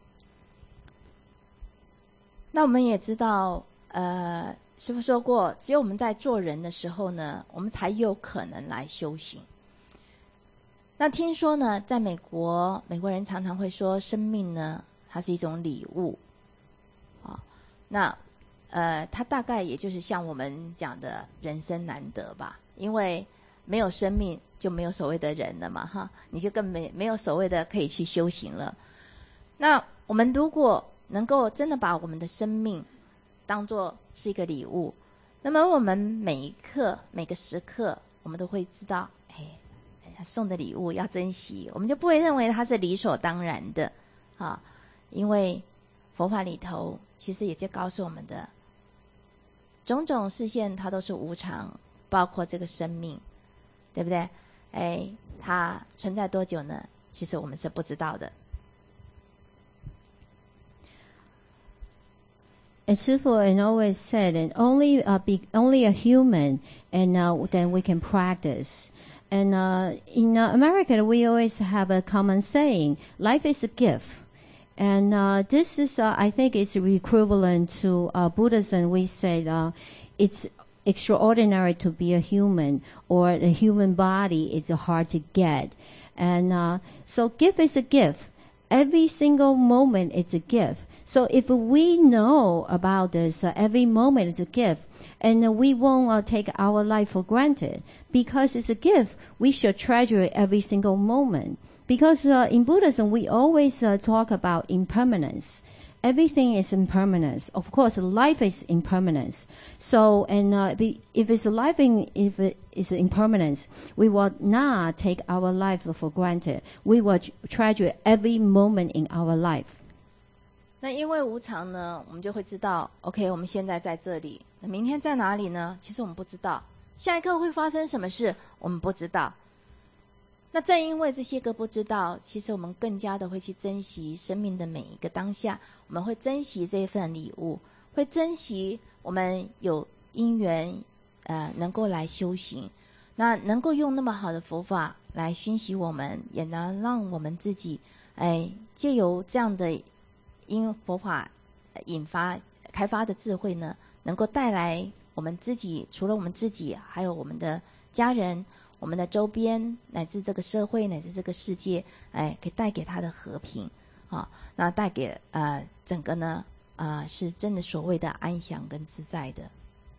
A: 那我们也知道，呃，师父说过，只有我们在做人的时候呢，我们才有可能来修行。那听说呢，在美国，美国人常常会说，生命呢，它是一种礼物，啊，那呃，它大概也就是像我们讲的人生难得吧，因为没有生命就没有所谓的人了嘛，哈，你就更没没有所谓的可以去修行了。那我们如果能够真的把我们的生命当作是一个礼物，那么我们每一刻每个时刻，我们都会知道，哎，送的礼物要珍惜，我们就不会认为它是理所当然的啊，因为佛法里头其实也就告诉我们的种种视线它都是无常，包括这个生命，对不对？哎，它存在多久呢？其实我们是不知道的。
B: And Shifu and always said, and only uh, be, only a human, and uh, then we can practice. And uh, in uh, America, we always have a common saying: "Life is a gift." And uh, this is, uh, I think, it's equivalent to uh, Buddhism. We say uh, it's extraordinary to be a human, or the human body is hard to get. And uh, so, gift is a gift. Every single moment is a gift. So if we know about this, uh, every moment is a gift, and uh, we won't uh, take our life for granted. Because it's a gift, we should treasure every single moment. Because uh, in Buddhism, we always uh, talk about impermanence. Everything is impermanence. Of course, life is impermanence. So, and uh, if it's life, in, if it is impermanence, we will not take our life for granted. We will treasure every moment in our life.
A: 那因为无常呢，我们就会知道 OK 我们现在在这里，那明天在哪里呢？其实我们不知道，下一刻会发生什么事我们不知道。那正因为这些个不知道，其实我们更加的会去珍惜生命的每一个当下，我们会珍惜这一份礼物，会珍惜我们有因缘呃能够来修行，那能够用那么好的佛法来熏习我们，也能让我们自己哎借由这样的因佛法引发开发的智慧呢，能够带来我们自己，除了我们自己，还有我们的家人，我们的周边，乃至这个社会，乃至这个世界，哎，可以带给他的和平啊，那带给呃整个呢呃是真的所谓的安详跟自在的。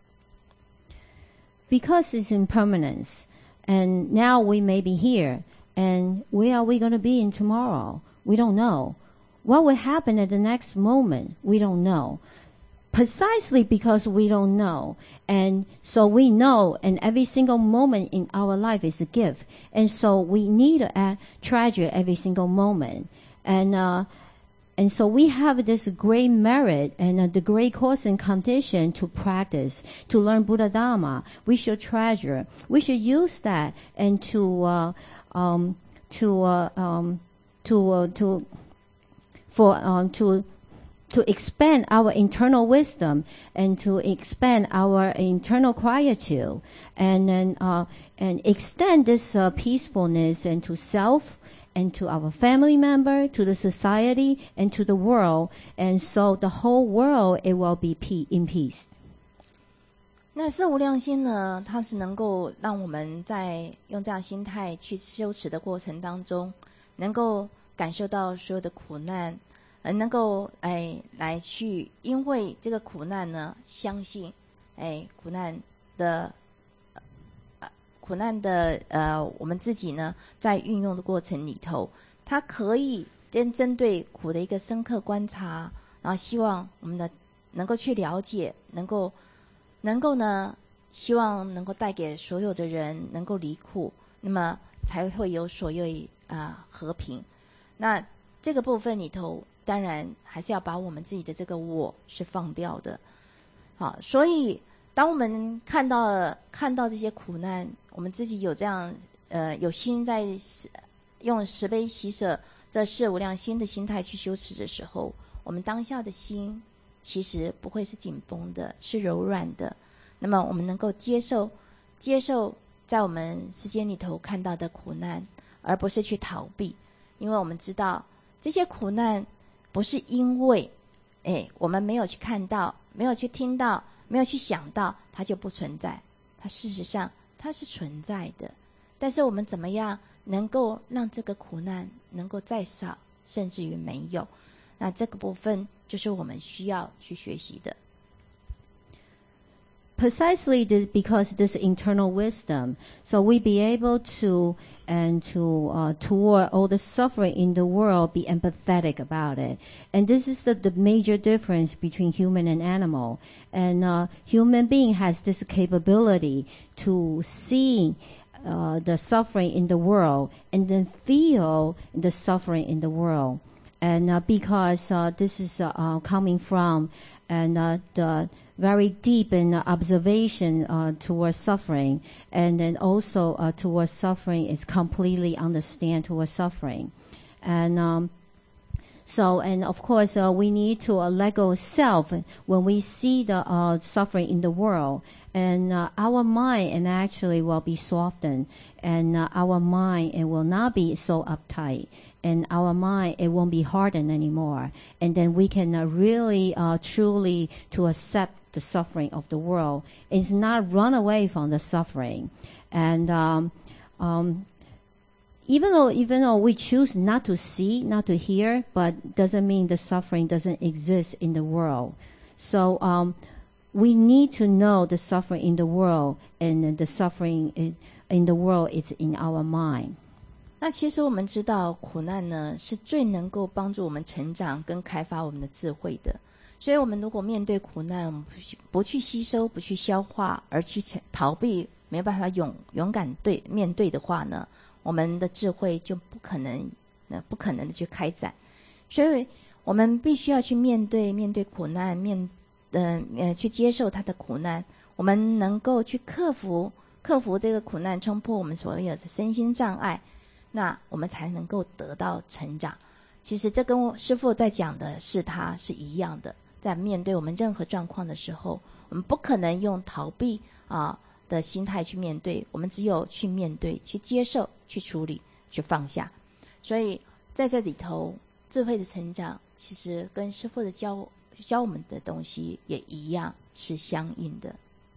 B: Because it's impermanence, and now we may be here, and where are we going to be in tomorrow? We don't know. What will happen at the next moment? We don't know. Precisely because we don't know. And so we know, and every single moment in our life is a gift. And so we need to uh, treasure every single moment. And, uh, and so we have this great merit and uh, the great cause and condition to practice, to learn Buddha Dharma. We should treasure. We should use that and to, uh, um, to, uh, um, to, uh, to, for um, to to expand our internal wisdom and to expand our internal quietude, and then uh, and extend this uh, peacefulness and to self and to our family member, to the society and to the world, and so the whole world it will be pe- in peace.
A: 那四无量心呢，它是能够让我们在用这样心态去修持的过程当中，能够感受到所有的苦难，而能够哎来去，因为这个苦难呢，相信哎苦难的呃苦难的呃我们自己呢，在运用的过程里头，它可以针针对苦的一个深刻观察，然后希望我们的能够去了解，能够。能够呢，希望能够带给所有的人能够离苦，那么才会有所谓啊、呃、和平。那这个部分里头，当然还是要把我们自己的这个我是放掉的。好，所以当我们看到了看到这些苦难，我们自己有这样呃有心在用十悲喜舍这四无量心的心态去修持的时候，我们当下的心其实不会是紧绷的，是柔软的。那么我们能够接受接受在我们世间里头看到的苦难，而不是去逃避。因为我们知道这些苦难不是因为哎我们没有去看到，没有去听到，没有去想到，它就不存在。它事实上它是存在的，但是我们怎么样能够让这个苦难能够再少，甚至于没有，那这个部分就是我们需要去学习的。
B: Precisely this, because this internal wisdom, so we be able to and to uh, toward all the suffering in the world, be empathetic about it. And this is the, the major difference between human and animal. And uh, human being has this capability to see uh, the suffering in the world and then feel the suffering in the world. And uh, because uh, this is uh, uh, coming from and uh, the very deep in uh, observation uh, towards suffering, and then also uh, towards suffering is completely understand towards suffering. And um, so, and of course, uh, we need to uh, let go of self when we see the uh, suffering in the world. And uh, our mind and actually will be softened, and uh, our mind it will not be so uptight, and our mind it won't be hardened anymore. And then we can uh, really, uh, truly to accept the suffering of the world. It's not run away from the suffering, and um, um, even though even though we choose not to see, not to hear, but doesn't mean the suffering doesn't exist in the world. So um, we need to know the suffering in the world, and the suffering in, in the world is in our mind.
A: 那其实我们知道，苦难呢是最能够帮助我们成长跟开发我们的智慧的。所以我们如果面对苦难，我们不去吸收，不去消化，而去逃避，没有办法勇勇敢对面对的话呢，我们的智慧就不可能，呃，不可能的去开展。所以我们必须要去面对，面对苦难，面，呃，呃，去接受它的苦难。我们能够去克服，克服这个苦难，冲破我们所有的身心障碍，那我们才能够得到成长。其实这跟师父在讲的是他是一样的。在面对我们任何状况的时候，我们不可能用逃避啊的心态去面对，我们只有去面对，去接受，去处理，去放下。所以在这里头，智慧的成长其实跟师父的教教我们的东西也一样，是相应的。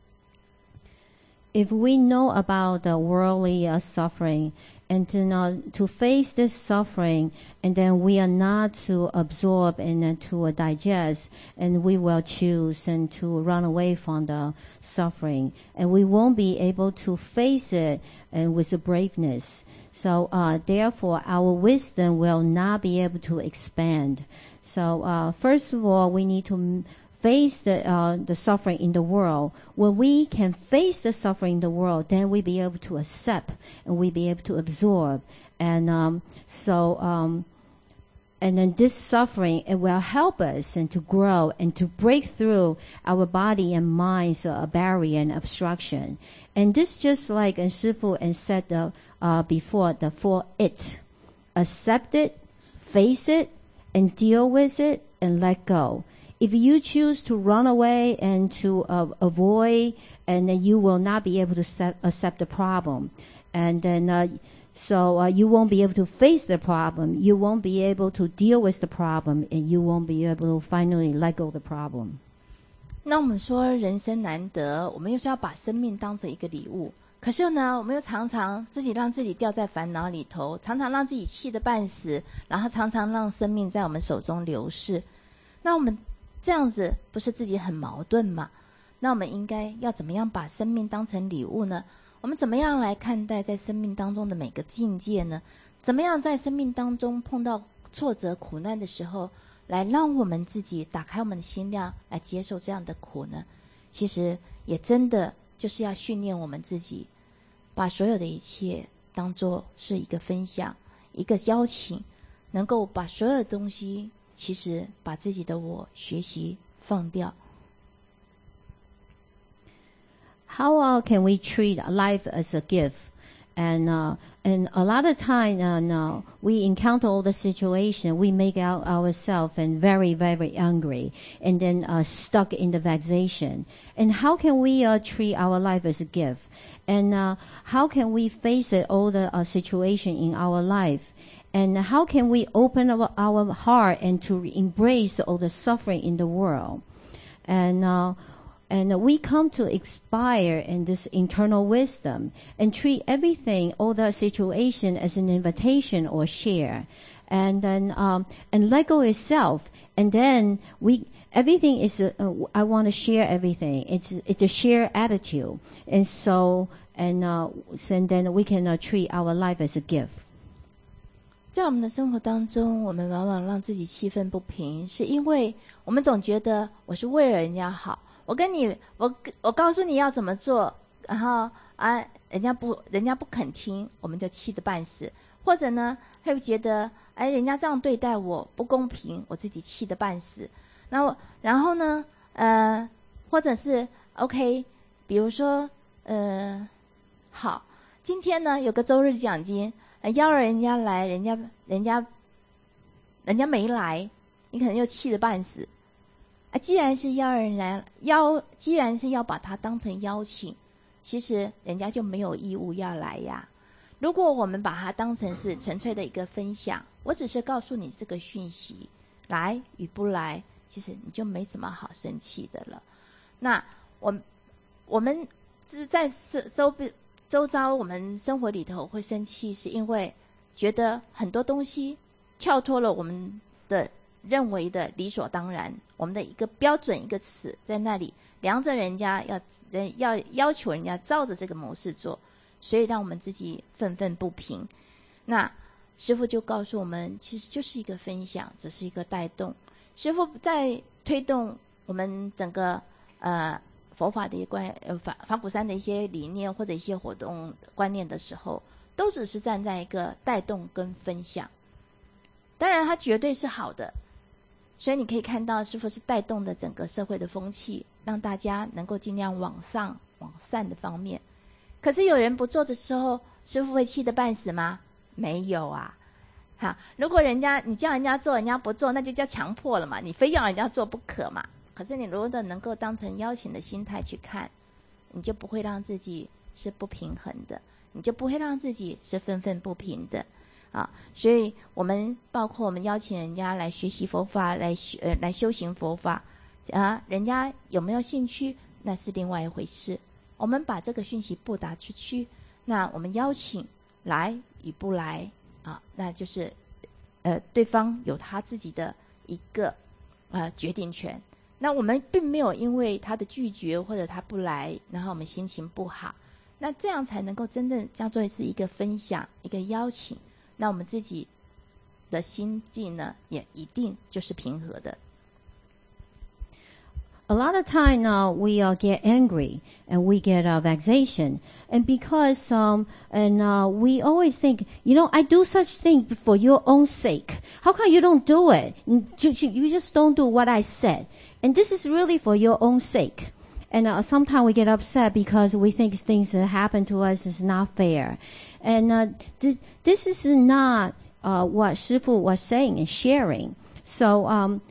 B: If we know about the worldly uh, suffering and to not to face this suffering, and then we are not to absorb and uh, to uh, digest, and we will choose and to run away from the suffering, and we won't be able to face it and with braveness. So uh, therefore, our wisdom will not be able to expand. So uh, first of all, we need to face the uh, the suffering in the world. When we can face the suffering in the world, then we be able to accept and we be able to absorb. And um, so, um, and then this suffering it will help us and to grow and to break through our body and mind's uh, barrier and obstruction. And this just like and Shifu and said uh, uh, before the for it, accept it, face it, and deal with it and let go. If you choose to run away and to uh, avoid, and then you will not be able to set, accept the problem, and then uh, so uh, you won't be able to face the problem. You won't be able to deal with the problem, and you won't be able to finally let go of the problem.
A: 那我们说人生难得，我们又是要把生命当成一个礼物，可是呢，我们又常常自己让自己掉在烦恼里头，常常让自己气得半死，然后常常让生命在我们手中流逝。那我们这样子不是自己很矛盾吗？那我们应该要怎么样把生命当成礼物呢？我们怎么样来看待在生命当中的每个境界呢？怎么样在生命当中碰到挫折苦难的时候，来让我们自己打开我们的心量来接受这样的苦呢？其实也真的就是要训练我们自己，把所有的一切当作是一个分享，一个邀请，能够把所有的东西，其实把自己的我学习放掉。
B: How uh, can we treat life as a gift? And uh, and a lot of time uh, no, we encounter all the situation, we make out ourselves and very very angry, and then uh, stuck in the vexation. And how can we uh, treat our life as a gift? And uh, how can we face it, all the uh, situation in our life? And how can we open our, our heart and to embrace all the suffering in the world? And uh, And we come to expire in this internal wisdom and treat everything, all the situation as an invitation or share. And then, um, and let go itself. And then we, everything is, a, uh, I want to share everything. It's, it's a share attitude. And so, and, uh, and then we can uh, treat our life as a gift.
A: 在我们的生活当中，我们往往让自己气愤不平，是因为我们总觉得我是为了人家好。我跟你，我我告诉你要怎么做，然后啊，人家不，人家不肯听，我们就气得半死。或者呢，会觉得，哎，人家这样对待我不公平，我自己气得半死。那我，然后呢，呃，或者是 OK， 比如说，呃，好，今天呢有个周日奖金，呃、邀了人家来，人家，人家，人家没来，你可能又气得半死。啊，既然是邀人来邀，既然是要把它当成邀请，其实人家就没有义务要来呀。如果我们把它当成是纯粹的一个分享，我只是告诉你这个讯息，来与不来，其实你就没什么好生气的了。那我我们是在周周遭我们生活里头会生气，是因为觉得很多东西跳脱了我们的认为的理所当然，我们的一个标准一个尺在那里量着人家，要要要求人家照着这个模式做，所以让我们自己愤愤不平。那师父就告诉我们，其实就是一个分享，只是一个带动。师父在推动我们整个呃佛法的一关呃法法鼓山的一些理念或者一些活动观念的时候，都只是站在一个带动跟分享。当然它绝对是好的，所以你可以看到师父是带动的整个社会的风气，让大家能够尽量往上往善的方面。可是有人不做的时候，师父会气得半死吗？没有啊。好，如果人家你叫人家做，人家不做，那就叫强迫了嘛，你非要人家做不可嘛。可是你如果能够当成邀请的心态去看，你就不会让自己是不平衡的，你就不会让自己是愤愤不平的啊。所以我们包括我们邀请人家来学习佛法，来学呃来修行佛法啊，人家有没有兴趣那是另外一回事。我们把这个讯息布达出去，那我们邀请来与不来啊，那就是呃对方有他自己的一个呃决定权。那我们并没有因为他的拒绝或者他不来，然后我们心情不好，那这样才能够真正叫做是一个分享，一个邀请。那我们自己的心境呢，也一定就是平和的。
B: A lot of time now we uh, get angry and we get uh, vexation, and because um and uh, we always think, you know, I do such thing for your own sake. How come you don't do it? You just don't do what I said, and this is really for your own sake. And uh, sometimes we get upset because we think things that happen to us is not fair, and uh, th- this is not uh, what Shifu was saying and sharing. So um.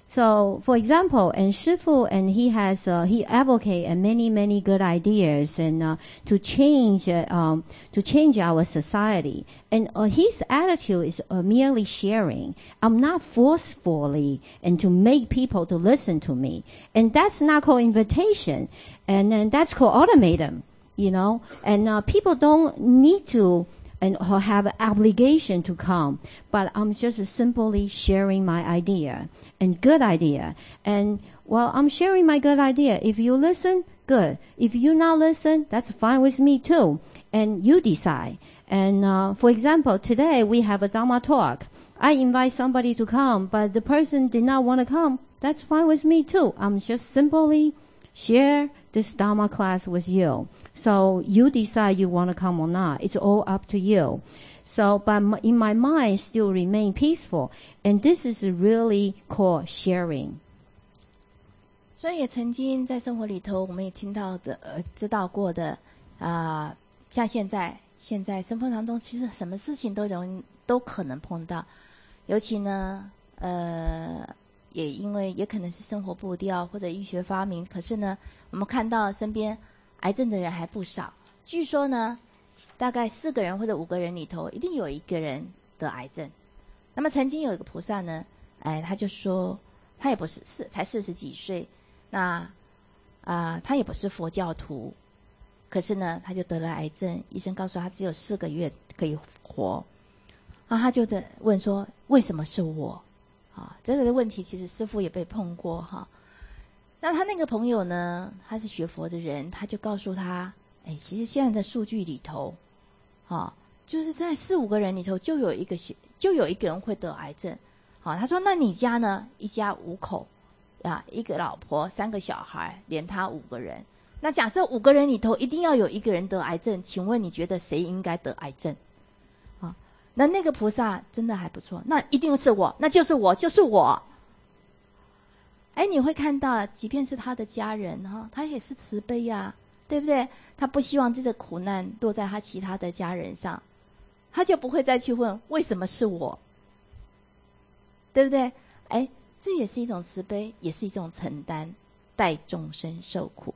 B: So, for example, and Shifu, and he has, uh, he advocate many, many good ideas and uh, to change, uh, um, to change our society. And uh, his attitude is uh, merely sharing. I'm not forcefully and to make people to listen to me. And that's not called invitation. And then that's called ultimatum, you know. And uh, people don't need to and have an obligation to come, but I'm just simply sharing my idea and good idea. And well, I'm sharing my good idea. If you listen, good. If you not listen, that's fine with me too. And you decide. And uh, for example, today we have a Dharma talk. I invite somebody to come, but the person did not want to come. That's fine with me too. I'm just simply share this Dharma class with you. So you decide you want to come or not. It's all up to you. So, but in my mind, still remain peaceful. And this is really called sharing.
A: 所以也曾经在生活里头，我们也听到的、呃、知道过的啊、呃，像现在，现在生活当中，其实什么事情都容易都可能碰到。尤其呢，呃，也因为也可能是生活步调或者医学发明，可是呢，我们看到身边癌症的人还不少。据说呢，大概四个人或者五个人里头，一定有一个人得癌症。那么曾经有一个菩萨呢，哎，他就说，他也不是四，才四十几岁，那啊、呃，他也不是佛教徒，可是呢，他就得了癌症，医生告诉他只有四个月可以活。啊，他就在问说，为什么是我？啊，这个的问题其实师父也被碰过哈。那他那个朋友呢，他是学佛的人，他就告诉他，哎，其实现在的数据里头，啊，就是在四五个人里头就有一个就有一个人会得癌症。好，他说那你家呢？一家五口啊，一个老婆，三个小孩，连他五个人。那假设五个人里头一定要有一个人得癌症，请问你觉得谁应该得癌症？啊，那那个菩萨真的还不错，那一定是我，那就是我，就是我。哎，你会看到，即便是他的家人哈，他也是慈悲呀、啊，对不对？他不希望这个苦难落在他其他的家人上，他就不会再去问为什么是我，对不对？哎，这也是一种慈悲，也是一种承担，代众生受苦。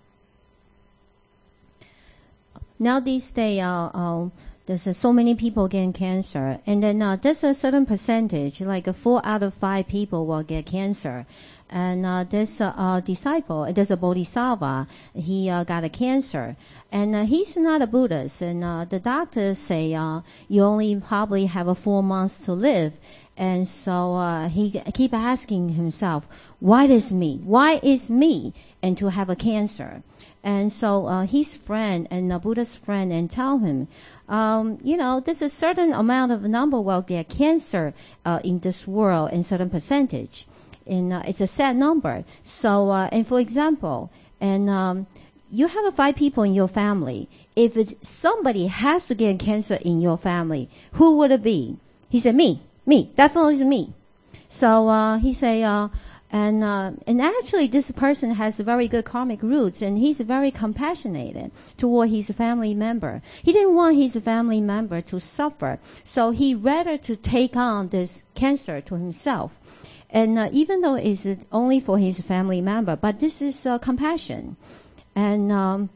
B: Now these days, uh, uh, there's uh, so many people getting cancer, and then uh, there's a certain percentage, like uh, four out of five people will get cancer. And uh, this uh, uh, disciple, there's a bodhisattva, he uh, got a cancer, and uh, he's not a Buddhist. And uh, the doctors say uh, you only probably have uh, four months to live. And so uh, he keep asking himself, why is me? Why is me? And to have a cancer. And so uh, his friend and a Buddha's friend and tell him, um, you know, there's a certain amount of number will get cancer uh, in this world, in certain percentage. And uh, it's a sad number. So, uh, and for example, and um, you have uh, five people in your family. If it's, somebody has to get cancer in your family, who would it be? He said, me, me, definitely is me. So uh, he say, uh, and uh, and actually this person has very good karmic roots, and he's very compassionate toward his family member. He didn't want his family member to suffer, so he rather to take on this cancer to himself. And uh, even though it's only for his family member, but this is uh, compassion, and um,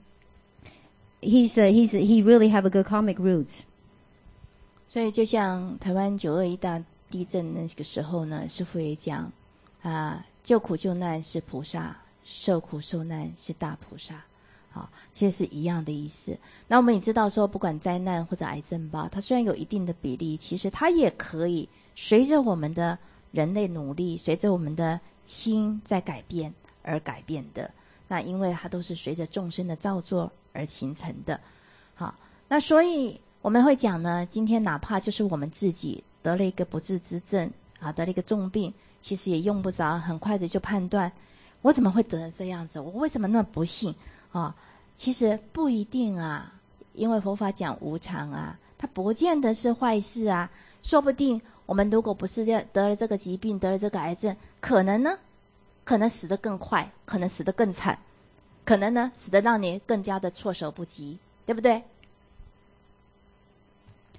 B: he's uh, he's he really have a good karmic roots.
A: 所以就像台湾九二一大地震那个时候呢，师父也讲啊，救苦救难是菩萨，受苦受难是大菩萨。好，其实是一样的意思。那我们也知道说，不管灾难或者癌症吧，它虽然有一定的比例，其实它也可以随着我们的人类努力，随着我们的心在改变而改变的。那因为它都是随着众生的造作而形成的。好，那所以我们会讲呢，今天哪怕就是我们自己得了一个不治之症啊，得了一个重病，其实也用不着很快的就判断我怎么会得这样子，我为什么那么不幸啊？其实不一定啊，因为佛法讲无常啊，它不见得是坏事啊。说不定我们如果不是得了这个疾病，得了这个癌症，可能呢，可能死得更快，可能死得更惨，可能呢死得让你更加的措手不及，对不对？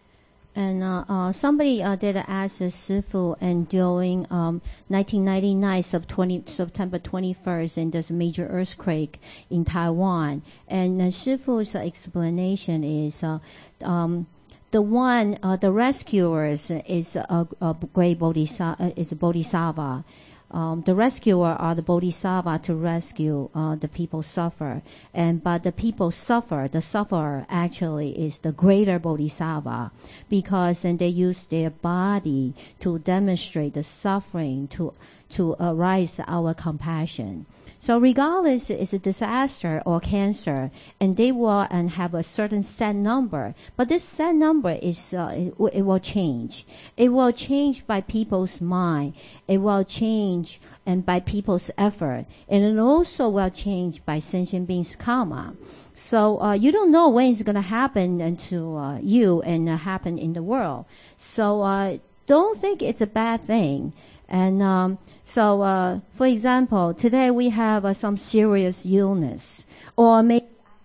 B: And uh, uh, somebody uh, did ask Shifu, and during um, nineteen ninety-nine, September twenty-first, and there's a major earthquake in Taiwan. And uh, Shifu's explanation is uh, um, the one, uh, the rescuers is a, a great bodhisattva, is a bodhisattva. Um, the rescuer are the bodhisattva to rescue uh, the people suffer, and but the people suffer, the sufferer actually is the greater bodhisattva, because then they use their body to demonstrate the suffering to to arise our compassion. So regardless it's a disaster or cancer, and they will and have a certain set number, but this set number is uh, it, it will change. It will change by people's mind. It will change and by people's effort, and it also will change by sentient beings' karma. So uh, you don't know when it's going to happen to uh, you and uh, happen in the world. So uh, don't think it's a bad thing. And um, so, uh, for example, today we have uh, some serious illness, or maybe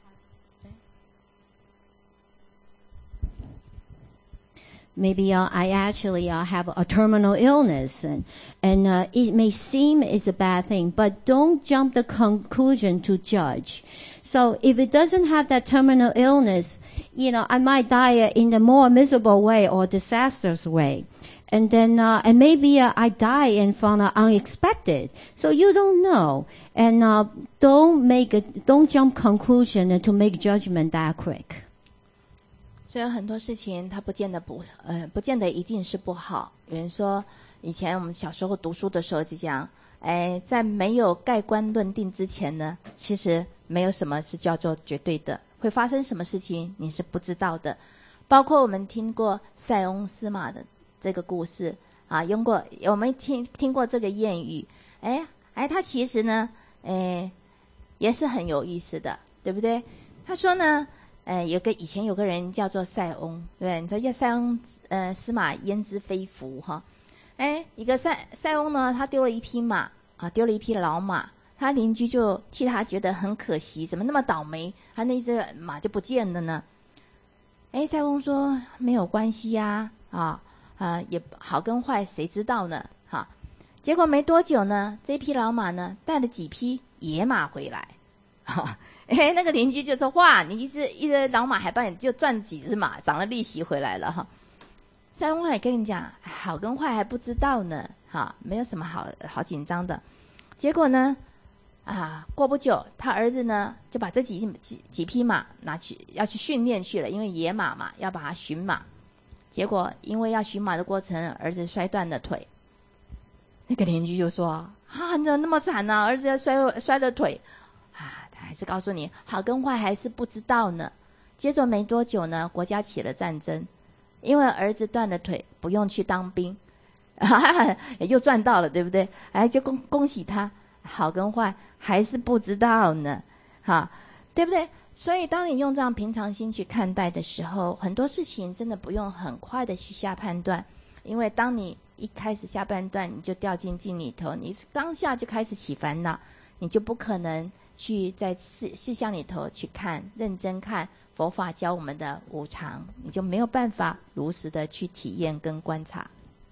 B: maybe uh, I actually uh, have a terminal illness, and and uh, it may seem it's a bad thing, but don't jump the conclusion to judge. So if it doesn't have that terminal illness, you know, I might die in a more miserable way or disastrous way. And then, uh, and maybe uh, I die in front of unexpected. So you don't know. And uh, don't make a, don't jump conclusion to make judgment that quick.
A: 所以很多事情它不见得不呃不见得一定是不好。有人说，以前我们小时候读书的时候就讲，哎，在没有盖棺论定之前呢，其实没有什么是叫做绝对的，会发生什么事情你是不知道的。包括我们听过塞翁失马的这个故事啊，用过我们听听过这个谚语，哎哎，它其实呢，哎也是很有意思的，对不对？他说呢，呃，有个以前有个人叫做塞翁，对不对？你知道塞翁呃失马焉知非福哈？哎，一个塞塞翁呢，他丢了一匹马啊，丢了一匹老马，他邻居就替他觉得很可惜，怎么那么倒霉，他那只马就不见了呢？哎，塞翁说没有关系呀，啊。啊，也好跟坏谁知道呢？哈，结果没多久呢，这匹老马呢带了几匹野马回来，哈，哎，那个邻居就说：哇，你一只一只老马还帮你就赚几只马，涨了利息回来了哈。塞翁还跟你讲，好跟坏还不知道呢，哈，没有什么好好紧张的。结果呢，啊，过不久，他儿子呢就把这几几几匹马拿去要去训练去了，因为野马嘛，要把它驯马。结果因为要驯马的过程，儿子摔断了腿。那个邻居就说：啊，你怎么那么惨呢、啊？儿子要摔摔了腿啊！他还是告诉你，好跟坏还是不知道呢。接着没多久呢，国家起了战争，因为儿子断了腿，不用去当兵，啊、又赚到了，对不对？哎，就恭恭喜他，好跟坏还是不知道呢，哈，对不对？所以当你用这样平常心去看待的时候，很多事情真的不用很快的去下判断，因为当你一开始下判断，你就掉进井里头，你当下就开始起烦恼，你就不可能去在事事项里头去看，认真看佛法教我们的无常，你就没有办法如实的去体验跟观察。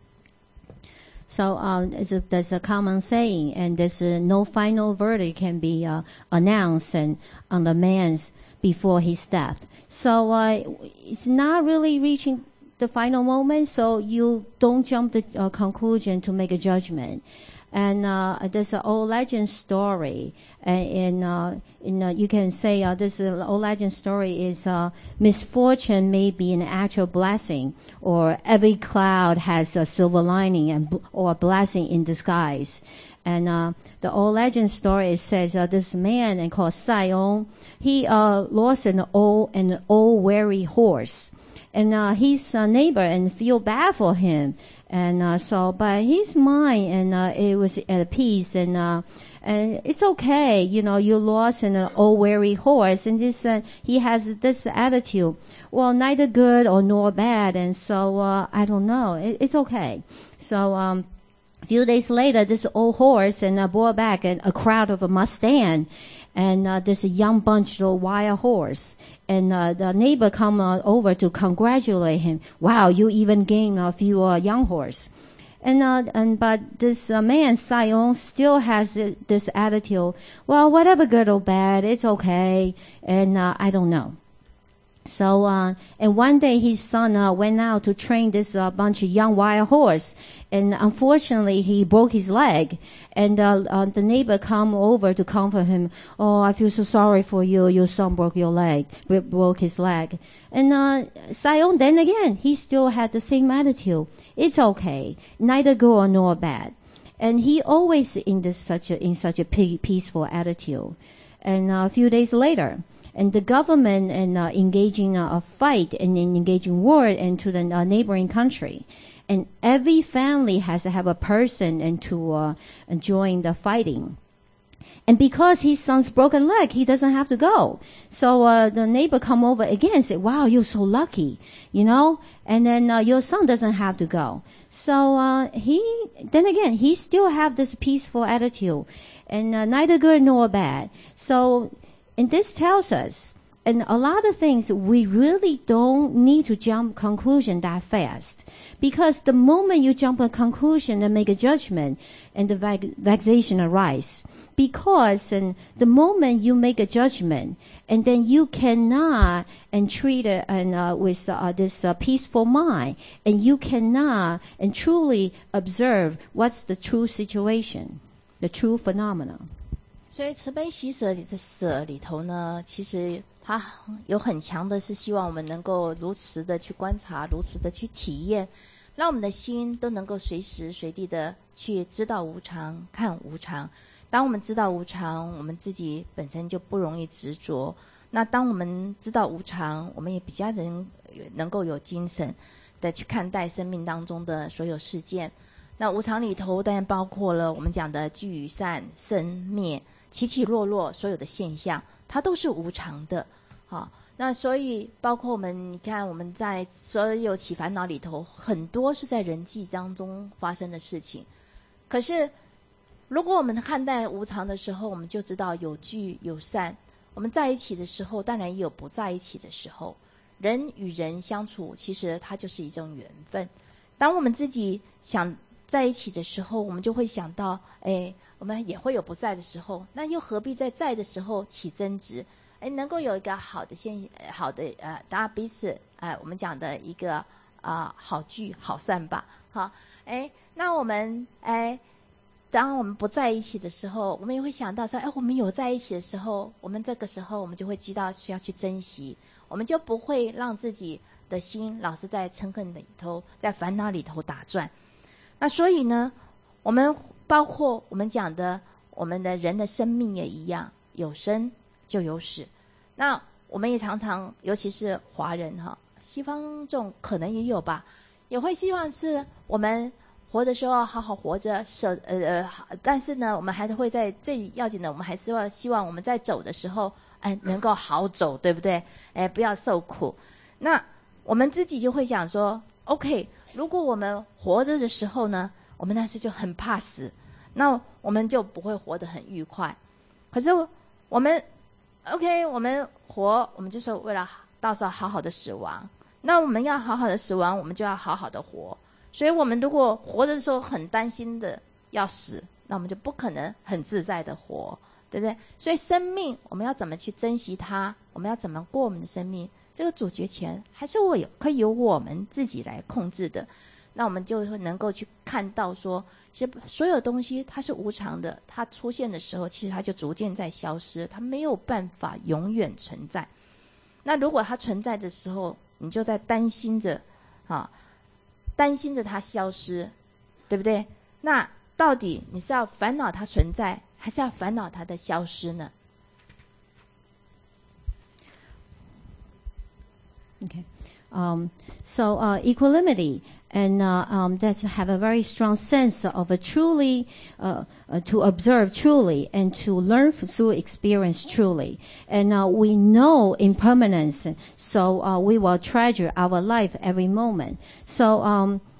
B: So um, a, there's a common saying, and there's a, no final verdict can be uh, announced and, on the man's before his death. So uh, it's not really reaching the final moment, so you don't jump the uh, conclusion to make a judgment. And uh, there's an old legend story, and in, uh, in uh, you can say uh, this uh, old legend story is uh, misfortune may be an actual blessing, or every cloud has a silver lining, and or a blessing in disguise. And uh, the old legend story says uh, this man called Sion, he uh, lost an old an old weary horse. And uh, his uh, neighbor and feel bad for him, and uh, so but his mind and uh, it was at peace, and uh, and it's okay, you know, you lost an old weary horse, and this uh, he has this attitude, well, neither good or nor bad, and so uh, I don't know, it, it's okay. So um, few days later, this old horse and uh, brought back a, a crowd of a Mustang, and uh, this young bunch of wild horse. And uh, the neighbor come uh, over to congratulate him. Wow, you even gained a few uh, young horse. And uh, and but this uh, man Sion still has this, this attitude. Well, whatever, good or bad, it's okay. And uh, I don't know. So, uh, and one day his son uh, went out to train this uh, bunch of young wild horse, and unfortunately he broke his leg. And uh, uh, the neighbor come over to comfort him. Oh, I feel so sorry for you. Your son broke your leg, broke his leg. And uh, Sion, then again, he still had the same attitude. It's okay, neither good nor bad. And he always in this such a in such a peaceful attitude. And uh, a few days later. And the government and uh, engaging uh, a fight and in engaging war into the uh, neighboring country, and every family has to have a person and to uh, join the fighting. And because his son's broken leg, he doesn't have to go. So uh, the neighbor come over again and say, "Wow, you're so lucky, you know." And then uh, your son doesn't have to go. So uh, he then again he still have this peaceful attitude, and uh, neither good nor bad. So. And this tells us, and a lot of things, we really don't need to jump conclusion that fast. Because the moment you jump a conclusion and make a judgment, and the vexation arise. Because and the moment you make a judgment, and then you cannot and treat it and uh, with uh, this uh, peaceful mind, and you cannot and truly observe what's the true situation, the true phenomena.
A: 所以慈悲喜舍的舍里头呢，其实它有很强的是希望我们能够如实的去观察，如实的去体验，让我们的心都能够随时随地的去知道无常，看无常。当我们知道无常，我们自己本身就不容易执着。那当我们知道无常，我们也比较能能够有精神的去看待生命当中的所有事件。那无常里头当然包括了我们讲的聚与散、生灭、起起落落，所有的现象它都是无常的。好，那所以包括我们你看我们在所有起烦恼里头，很多是在人际当中发生的事情。可是如果我们看待无常的时候，我们就知道有聚有散，我们在一起的时候当然也有不在一起的时候。人与人相处其实它就是一种缘分。当我们自己想在一起的时候，我们就会想到，哎，我们也会有不在的时候，那又何必在在的时候起争执？哎，能够有一个好的现好的呃，大家彼此呃，我们讲的一个啊、呃、好聚好散吧，好，哎，那我们哎，当我们不在一起的时候，我们也会想到说，哎，我们有在一起的时候，我们这个时候我们就会知道需要去珍惜，我们就不会让自己的心老是在嗔恨里头，在烦恼里头打转。那所以呢，我们包括我们讲的我们的人的生命也一样，有生就有死。那我们也常常尤其是华人哈，西方这种可能也有吧，也会希望是我们活的时候好好活着，舍呃呃，但是呢我们还是会在最要紧的，我们还是要希望我们在走的时候哎能够好走，对不对？哎不要受苦。那我们自己就会想说 OK，如果我们活着的时候呢，我们那时就很怕死，那我们就不会活得很愉快。可是我们 OK， 我们活，我们就是为了到时候好好的死亡。那我们要好好的死亡，我们就要好好的活。所以我们如果活的时候很担心的要死，那我们就不可能很自在的活，对不对？所以生命我们要怎么去珍惜它，我们要怎么过我们的生命，这个主角权还是我有可以由我们自己来控制的。那我们就会能够去看到说，其实所有东西它是无常的，它出现的时候其实它就逐渐在消失，它没有办法永远存在。那如果它存在的时候，你就在担心着啊，担心着它消失，对不对？那到底你是要烦恼它存在，还是要烦恼它的消失呢？
B: Okay. Um, so uh, equanimity and uh, um, that have a very strong sense of a truly uh, uh, to observe truly and to learn through experience truly. And uh, we know impermanence, so uh, we will treasure our life every moment. So um,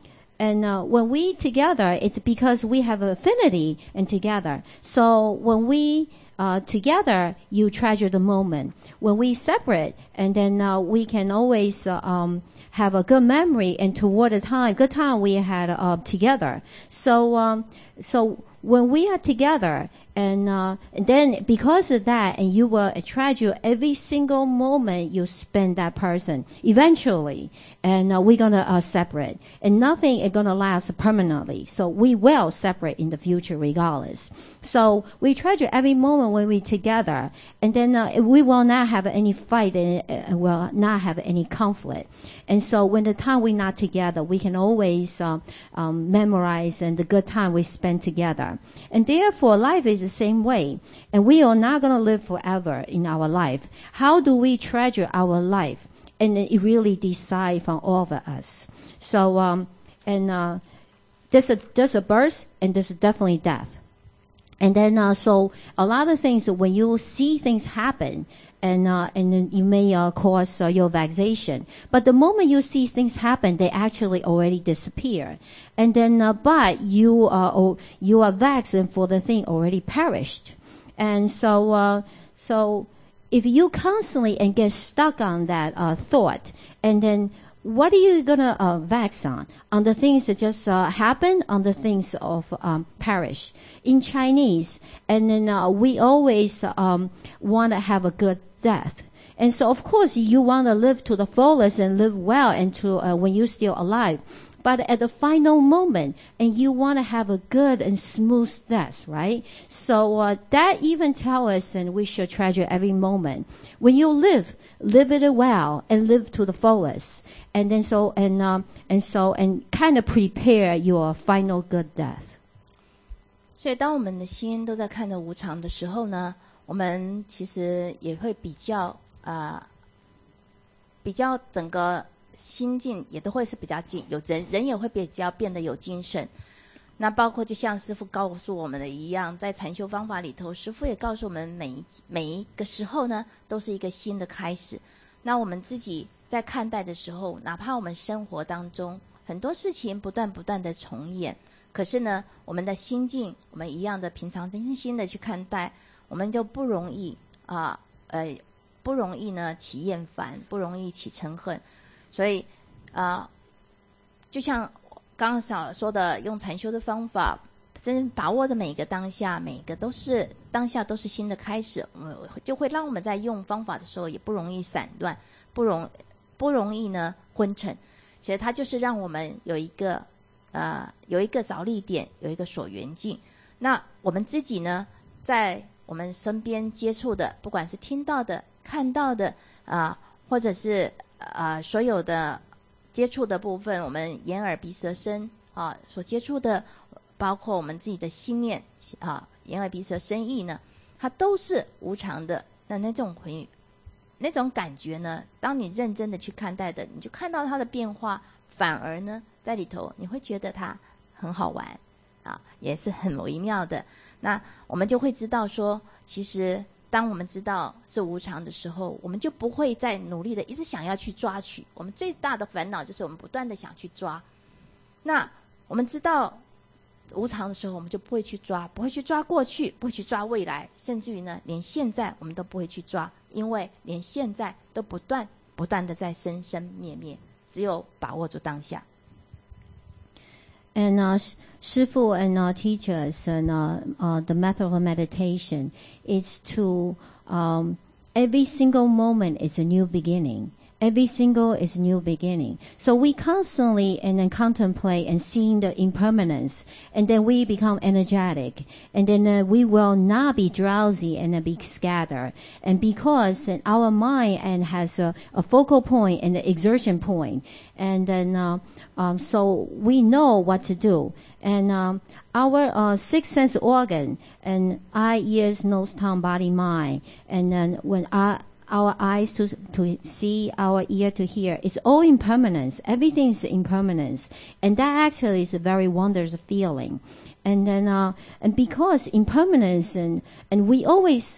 B: And uh, when we together, it's because we have affinity and together. So when we uh, together, you treasure the moment. When we separate, and then uh, we can always uh, um, have a good memory and toward the time, good time we had uh, together. So um, so when we are together, and, uh, and then because of that, and you will treasure every single moment you spend that person eventually, and uh, we're gonna uh, separate, and nothing is gonna last permanently. So we will separate in the future regardless. So we treasure every moment when we're together, and then uh, we will not have any fight and uh, will not have any conflict. And so when the time we're not together, we can always uh, um, memorize and the good time we spend together. And therefore, life is the same way. And we are not going to live forever in our life. How do we treasure our life? And it really decides from all of us. So, um, and uh, there's a there's a birth and there's definitely death. And then, uh, so a lot of things, when you see things happen, and uh, and then you may uh, cause uh, your vexation. But the moment you see things happen, they actually already disappear. And then, uh, but you are oh, you are vexed, and for the thing already perished. And so, uh, so if you constantly and get stuck on that uh, thought, and then what are you gonna uh, vex on? On the things that just uh, happen, on the things of um, perish. In Chinese, and then uh, we always um, want to have a good death. And so, of course, you want to live to the fullest and live well, and to uh, when you're still alive. But at the final moment, and you want to have a good and smooth death, right? So uh, that even tells us, and we should treasure every moment. When you live, live it well and live to the fullest, and then so and um, and so and kind of prepare your final good death.
A: 所以，当我们的心都在看着无常的时候呢，我们其实也会比较呃，比较整个心境也都会是比较静，有人人也会比较变得有精神。那包括就像师父告诉我们的一样，在禅修方法里头，师父也告诉我们每一每一个时候呢，都是一个新的开始。那我们自己在看待的时候，哪怕我们生活当中很多事情不断不断的重演，可是呢，我们的心境，我们一样的平常真心的去看待，我们就不容易啊呃不容易呢起厌烦，不容易起嗔恨。所以啊、呃，就像刚刚说的，用禅修的方法，真把握着每一个当下，每一个都是当下都是新的开始，我们就会让我们在用方法的时候也不容易散乱，不容不容易呢昏沉。其实它就是让我们有一个呃有一个着力点，有一个所缘境。那我们自己呢，在我们身边接触的，不管是听到的、看到的啊、呃，或者是呃所有的接触的部分，我们眼耳鼻舌身啊所接触的，包括我们自己的心念啊，眼耳鼻舌身意呢，它都是无常的。那那种回那种感觉呢，当你认真的去看待的，你就看到它的变化，反而呢在里头你会觉得它很好玩啊，也是很微妙的。那我们就会知道说，其实当我们知道是无常的时候，我们就不会再努力的一直想要去抓取。我们最大的烦恼就是我们不断的想去抓。那我们知道无常的时候，我们就不会去抓，不会去抓过去，不会去抓未来，甚至于呢，连现在我们都不会去抓，因为连现在都不断不断的在生生灭灭，只有把握住当下。
B: And uh, Shifu and uh, teachers and uh, uh, the method of meditation is to um, every single moment is a new beginning. Every single is a new beginning. So we constantly and then contemplate and seeing the impermanence, and then we become energetic, and then uh, we will not be drowsy and uh, be scattered. And because uh, our mind and has a, a focal point and an exertion point, and then uh, um, so we know what to do. And um, our uh, six sense organ and eye, ears, nose, tongue, body, mind, and then when I our eyes to to see, our ear to hear. It's all impermanence. Everything is impermanence, and that actually is a very wondrous feeling. And then, uh, and because impermanence, and and we always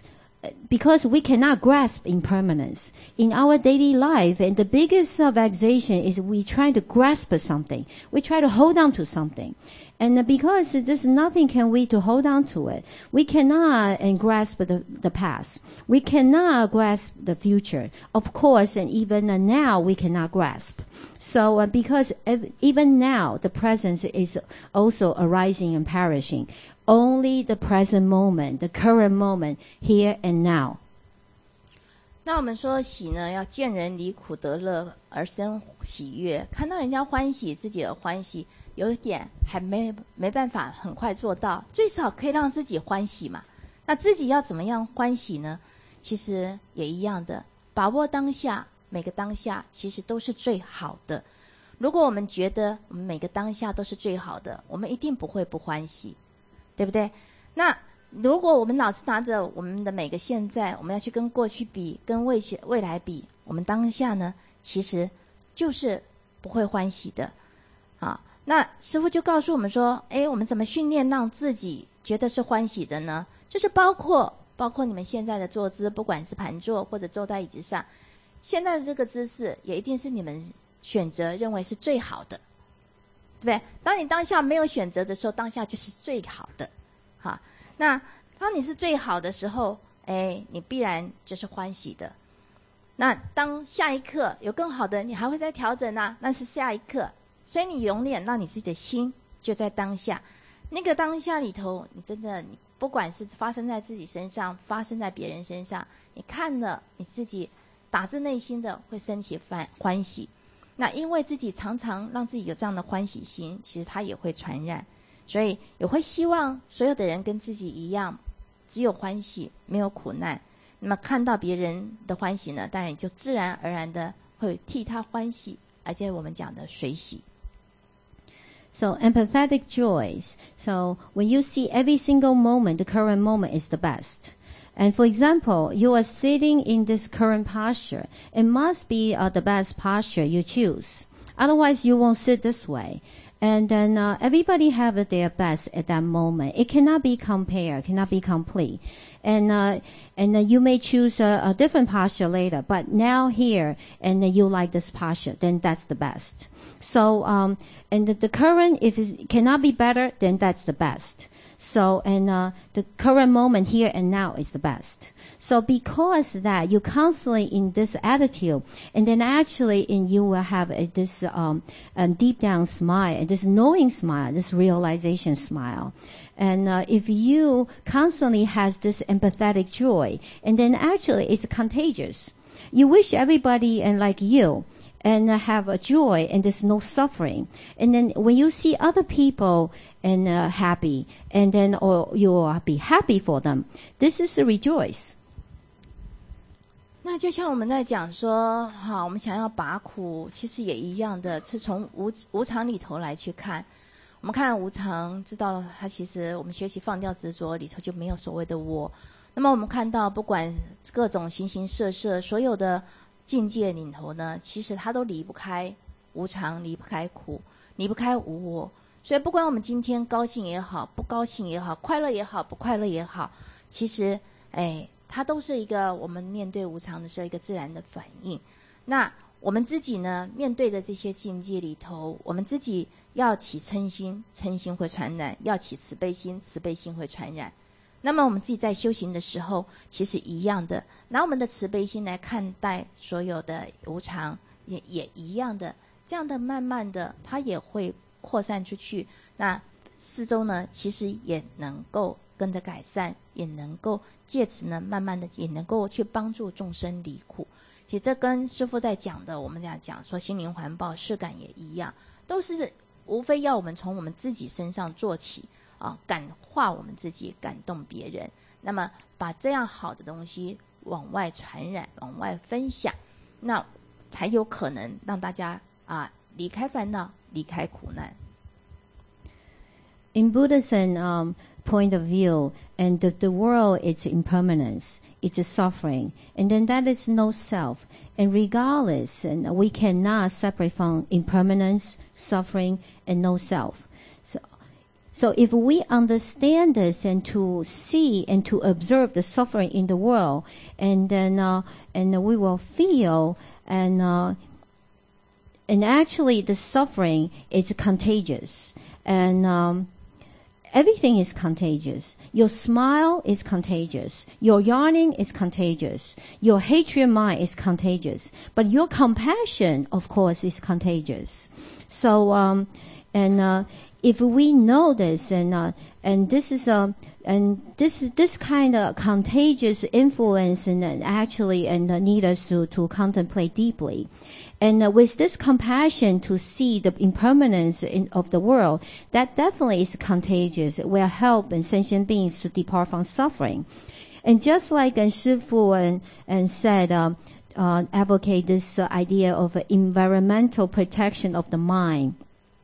B: because we cannot grasp impermanence in our daily life, and the biggest uh, vexation is we try to grasp something, we try to hold on to something, and uh, because there's nothing can we to hold on to it, we cannot and grasp the, the past, we cannot grasp the future, of course, and even uh, now we cannot grasp. So uh, because ev- even now the present is also arising and perishing. Only the present moment, the current moment, here and now.
A: 那我们说喜呢，要见人离苦得乐而生喜悦，看到人家欢喜，自己也欢喜，有一点还没没办法很快做到，最少可以让自己欢喜嘛。那自己要怎么样欢喜呢？其实也一样的，把握当下，每个当下其实都是最好的。如果我们觉得我们每个当下都是最好的，我们一定不会不欢喜。对不对？那如果我们老是拿着我们的每个现在，我们要去跟过去比，跟未未来比，我们当下呢，其实就是不会欢喜的。啊，那师父就告诉我们说，哎，我们怎么训练让自己觉得是欢喜的呢？就是包括包括你们现在的坐姿，不管是盘坐或者坐在椅子上，现在的这个姿势也一定是你们选择认为是最好的。对不对？当你当下没有选择的时候，当下就是最好的。好，那当你是最好的时候，哎，你必然就是欢喜的。那当下一刻有更好的，你还会再调整啊，那是下一刻。所以你永远让你自己的心就在当下，那个当下里头，你真的，你不管是发生在自己身上，发生在别人身上，你看了你自己打自内心的会升起欢欢喜。那因为自己常常让自己有这样的欢喜心，其实它也会传染，所以也会希望所有的人跟自己一样，只有欢喜没有苦难。那么看到别人的欢喜呢，当然就自然而然的会替他欢喜，而且我们讲的随喜。
B: So empathetic joys. So when you see every single moment, the current moment is the best. And for example, you are sitting in this current posture. It must be uh, the best posture you choose. Otherwise, you won't sit this way. And then uh, everybody have their best at that moment. It cannot be compared, cannot be complete. And uh, and uh, you may choose a, a different posture later, but now here, and uh, you like this posture, then that's the best. So, um, and the, the current, if it cannot be better, then that's the best. So, and uh, the current moment here and now is the best. So because that you're constantly in this attitude, and then actually in you will have a, this um, a deep down smile, this knowing smile, this realization smile. And uh, if you constantly has this empathetic joy, and then actually it's contagious. You wish everybody and like you, and uh, have a joy, and there's no suffering. And then when you see other people and uh, happy, and then or you will be happy for them, this is a rejoice.
A: 那就像我们在讲说，哈，我们想要拔苦，其实也一样的，是从无无常里头来去看。我们看无常，知道它其实我们学习放掉执着里头就没有所谓的我。那么我们看到不管各种形形色色，所有的境界里头呢，其实它都离不开无常，离不开苦，离不开无我。所以不管我们今天高兴也好，不高兴也好，快乐也好，不快乐也好，其实哎，它都是一个我们面对无常的时候一个自然的反应。那我们自己呢，面对的这些境界里头，我们自己要起嗔心，嗔心会传染；要起慈悲心，慈悲心会传染。那么我们自己在修行的时候，其实一样的，拿我们的慈悲心来看待所有的无常，也也一样的，这样的慢慢的，它也会扩散出去。那四周呢，其实也能够跟着改善，也能够借此呢，慢慢的也能够去帮助众生离苦。其实这跟师父在讲的，我们讲讲说心灵环保事感也一样，都是无非要我们从我们自己身上做起啊，感化我们自己，感动别人，那么把这样好的东西往外传染，往外分享，那才有可能让大家啊离开烦恼，离开苦难。
B: In Buddhism um, point of view, and the, the world is impermanence, it's a suffering, and then that is no self. And regardless, and we cannot separate from impermanence, suffering, and no self. So So if we understand this and to see and to observe the suffering in the world, and then uh, and we will feel and uh, and actually the suffering is contagious, and um, everything is contagious. Your smile is contagious. Your yawning is contagious. Your hatred mind is contagious. But your compassion, of course, is contagious. So um, and uh, if we know this, and uh, and this is a and this this kind of contagious influence, and, and actually and uh, need us to to contemplate deeply, and uh, with this compassion to see the impermanence in, of the world, that definitely is contagious. It will help and sentient beings to depart from suffering, and just like uh, Shifu and and said. Um, uh, advocate this uh, idea of uh, environmental protection of the mind.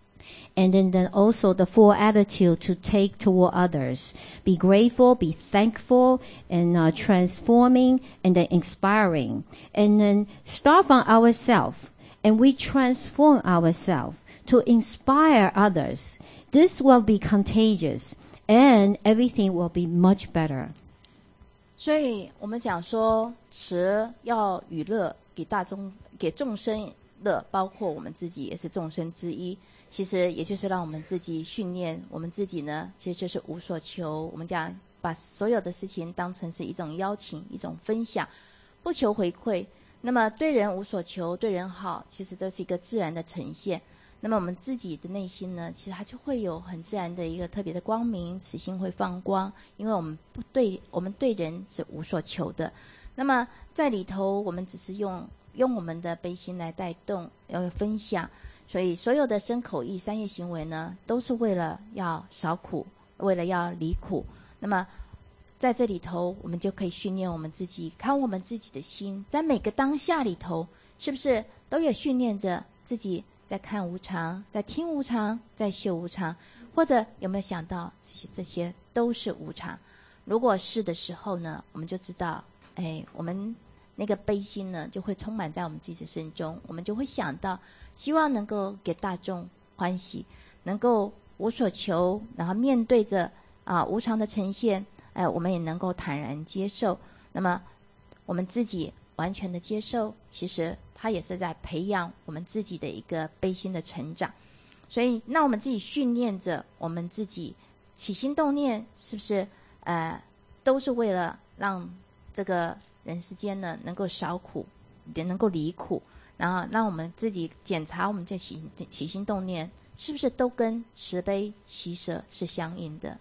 B: And then, then also the full attitude to take toward others. Be grateful, be thankful, and uh, transforming, and then inspiring. And then start from ourselves, and we transform ourselves to inspire others. This will be contagious, and everything will be much better.
A: 所以我们讲说，慈要与乐，给大众、给众生乐，包括我们自己也是众生之一。其实也就是让我们自己训练我们自己呢，其实就是无所求。我们讲把所有的事情当成是一种邀请，一种分享，不求回馈。那么对人无所求，对人好，其实都是一个自然的呈现。那么我们自己的内心呢，其实它就会有很自然的一个特别的光明，慈心会放光，因为我们不对，我们对人是无所求的。那么在里头，我们只是用用我们的悲心来带动，要分享。所以所有的身口意三业行为呢，都是为了要少苦，为了要离苦。那么在这里头，我们就可以训练我们自己，看我们自己的心，在每个当下里头，是不是都有训练着自己在看无常，在听无常，在修无常，或者有没有想到这些这些都是无常？如果是的时候呢，我们就知道，哎，我们那个悲心呢，就会充满在我们自己的身中，我们就会想到，希望能够给大众欢喜，能够无所求，然后面对着啊无常的呈现，哎，我们也能够坦然接受。那么我们自己完全的接受，其实它也是在培养我们自己的一个悲心的成长。所以，那我们自己训练着我们自己起心动念，是不是呃都是为了让这个人世间呢能够少苦，也能够离苦，然后让我们自己检查我们这起起心动念是不是都跟慈悲喜舍是相应的。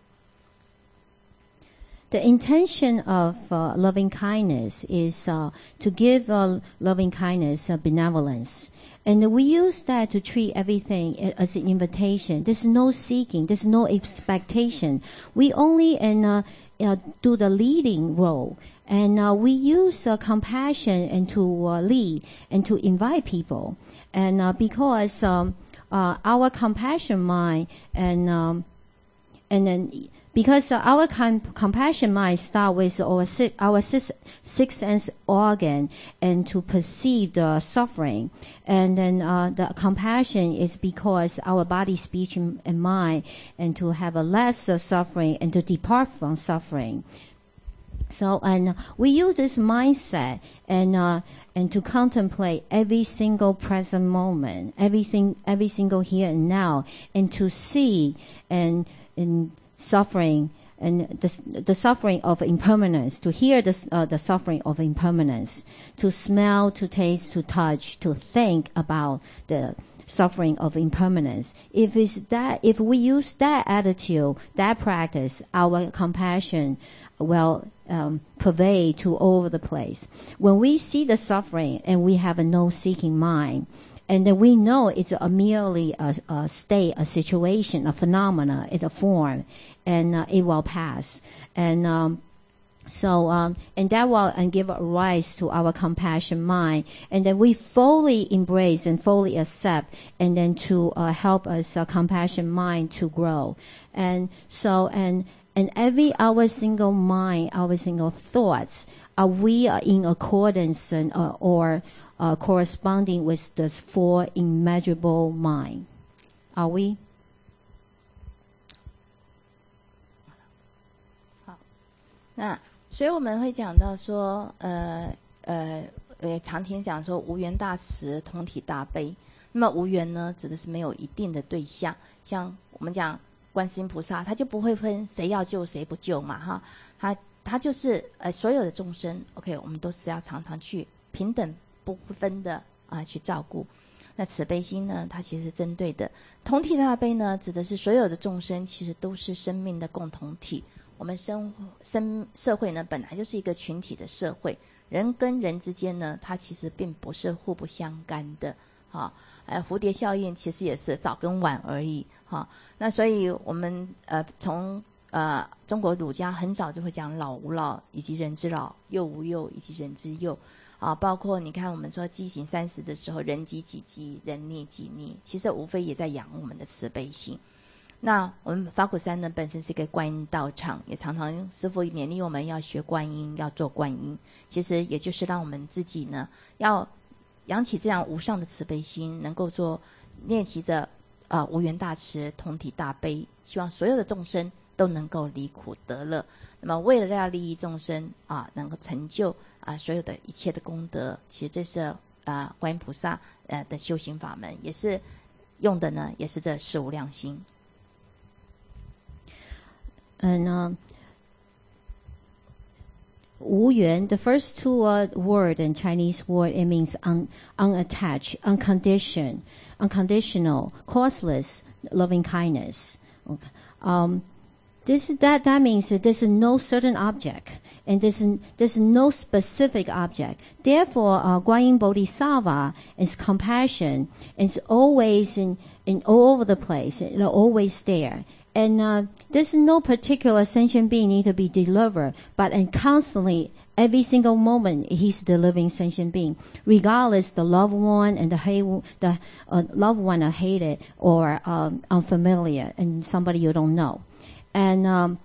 B: The intention of uh, loving kindness is uh, to give uh, loving kindness uh, benevolence. And we use that to treat everything as an invitation. There's no seeking. There's no expectation. We only and, uh, uh, do the leading role. And uh, we use uh, compassion and to uh, lead and to invite people. And uh, because um, uh, our compassion mind and um, and then because uh, our com- compassion mind start with our si- our sixth sense organ and to perceive the suffering, and then uh, the compassion is because our body, speech, and, and mind, and to have a less uh, suffering and to depart from suffering. So, and we use this mindset and uh, and to contemplate every single present moment, everything, every single here and now, and to see and and suffering and the, the suffering of impermanence, to hear the, uh, the suffering of impermanence, to smell, to taste, to touch, to think about the suffering of impermanence. If it's that, if we use that attitude, that practice, our compassion will um, pervade to all over the place. When we see the suffering and we have a no-seeking mind, and then we know it's a merely a, a state, a situation, a phenomena, it's a form, and uh, it will pass. And um, so, um, and that will and give rise to our compassion mind, and then we fully embrace and fully accept, and then to uh, help us uh, compassion mind to grow. And so, and and every our single mind, our single thoughts, are we uh, in accordance and, uh, or Uh, corresponding with the four immeasurable mind. Are we?
A: 那所以我们会讲到说，呃呃呃，常听讲说无缘大慈，同体大悲。那么无缘呢，指的是没有一定的对象，像我们讲观世音菩萨，他就不会分谁要救谁不救嘛，哈，他他就是呃所有的众生 ，OK， 我们都是要常常去平等不分的啊、呃、去照顾。那慈悲心呢，它其实是针对的。同体大悲呢，指的是所有的众生其实都是生命的共同体。我们生生社会呢，本来就是一个群体的社会，人跟人之间呢，它其实并不是互不相干的，哈。呃，蝴蝶效应其实也是早跟晚而已，哈。那所以我们呃从呃中国儒家很早就会讲老吾老以及人之老，幼吾幼以及人之幼。啊，包括你看我们说积行三十的时候，人积己积，人溺己溺，其实无非也在养我们的慈悲心。那我们法鼓山呢，本身是一个观音道场，也常常师父勉励我们要学观音，要做观音，其实也就是让我们自己呢，要养起这样无上的慈悲心，能够做练习着呃无缘大慈，同体大悲，希望所有的众生都能够离苦得乐。那么为了要利益众生啊，能够成就啊所有的一切的功德，其实这是啊观音菩萨呃的修行法门，也是用的呢，也是这四无量心。
B: And um, 无缘, the first two uh, word in Chinese word, it means un, unattached, unconditioned, unconditional, causeless, loving kindness. Okay. Um, This that that means that there's no certain object and there's there's no specific object. Therefore, uh, Guanyin Bodhisattva is compassion. It's always in, in all over the place. You know, always there. And uh, there's no particular sentient being need to be delivered, but and constantly, every single moment, he's the living sentient being, regardless the loved one and the hate, the uh, loved one are hated or um, unfamiliar and somebody you don't know. And um,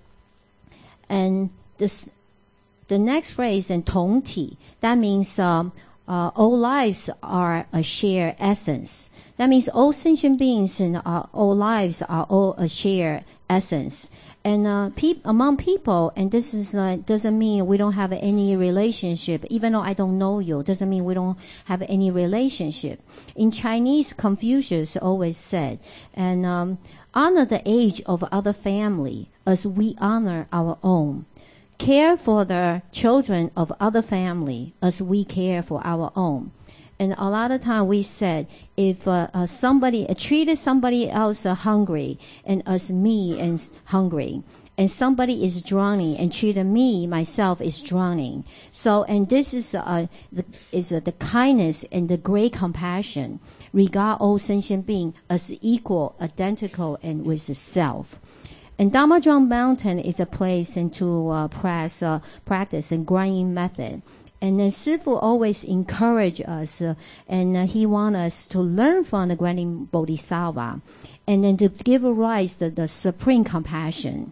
B: and this the next phrase then 同体, that means um, uh, all lives are a shared essence. That means all sentient beings and uh, all lives are all a shared essence. And uh, pe- among people, and this is uh, doesn't mean we don't have any relationship. Even though I don't know you, doesn't mean we don't have any relationship. In Chinese, Confucius always said, and um, honor the age of other family as we honor our own. Care for the children of other family as we care for our own. And a lot of time we said, if uh, uh, somebody uh, treated somebody else uh, hungry and as me and hungry, and somebody is drowning and treated me myself is drowning. So, and this is uh, the, is uh, the kindness and the great compassion. Regard all sentient being as equal, identical, and with the self. And Damodrung Mountain is a place and to uh, press, uh, practice the Guanyin method. And then Sifu always encourage us, uh, and uh, he want us to learn from the Guanyin Bodhisattva, and then to give rise to the supreme compassion.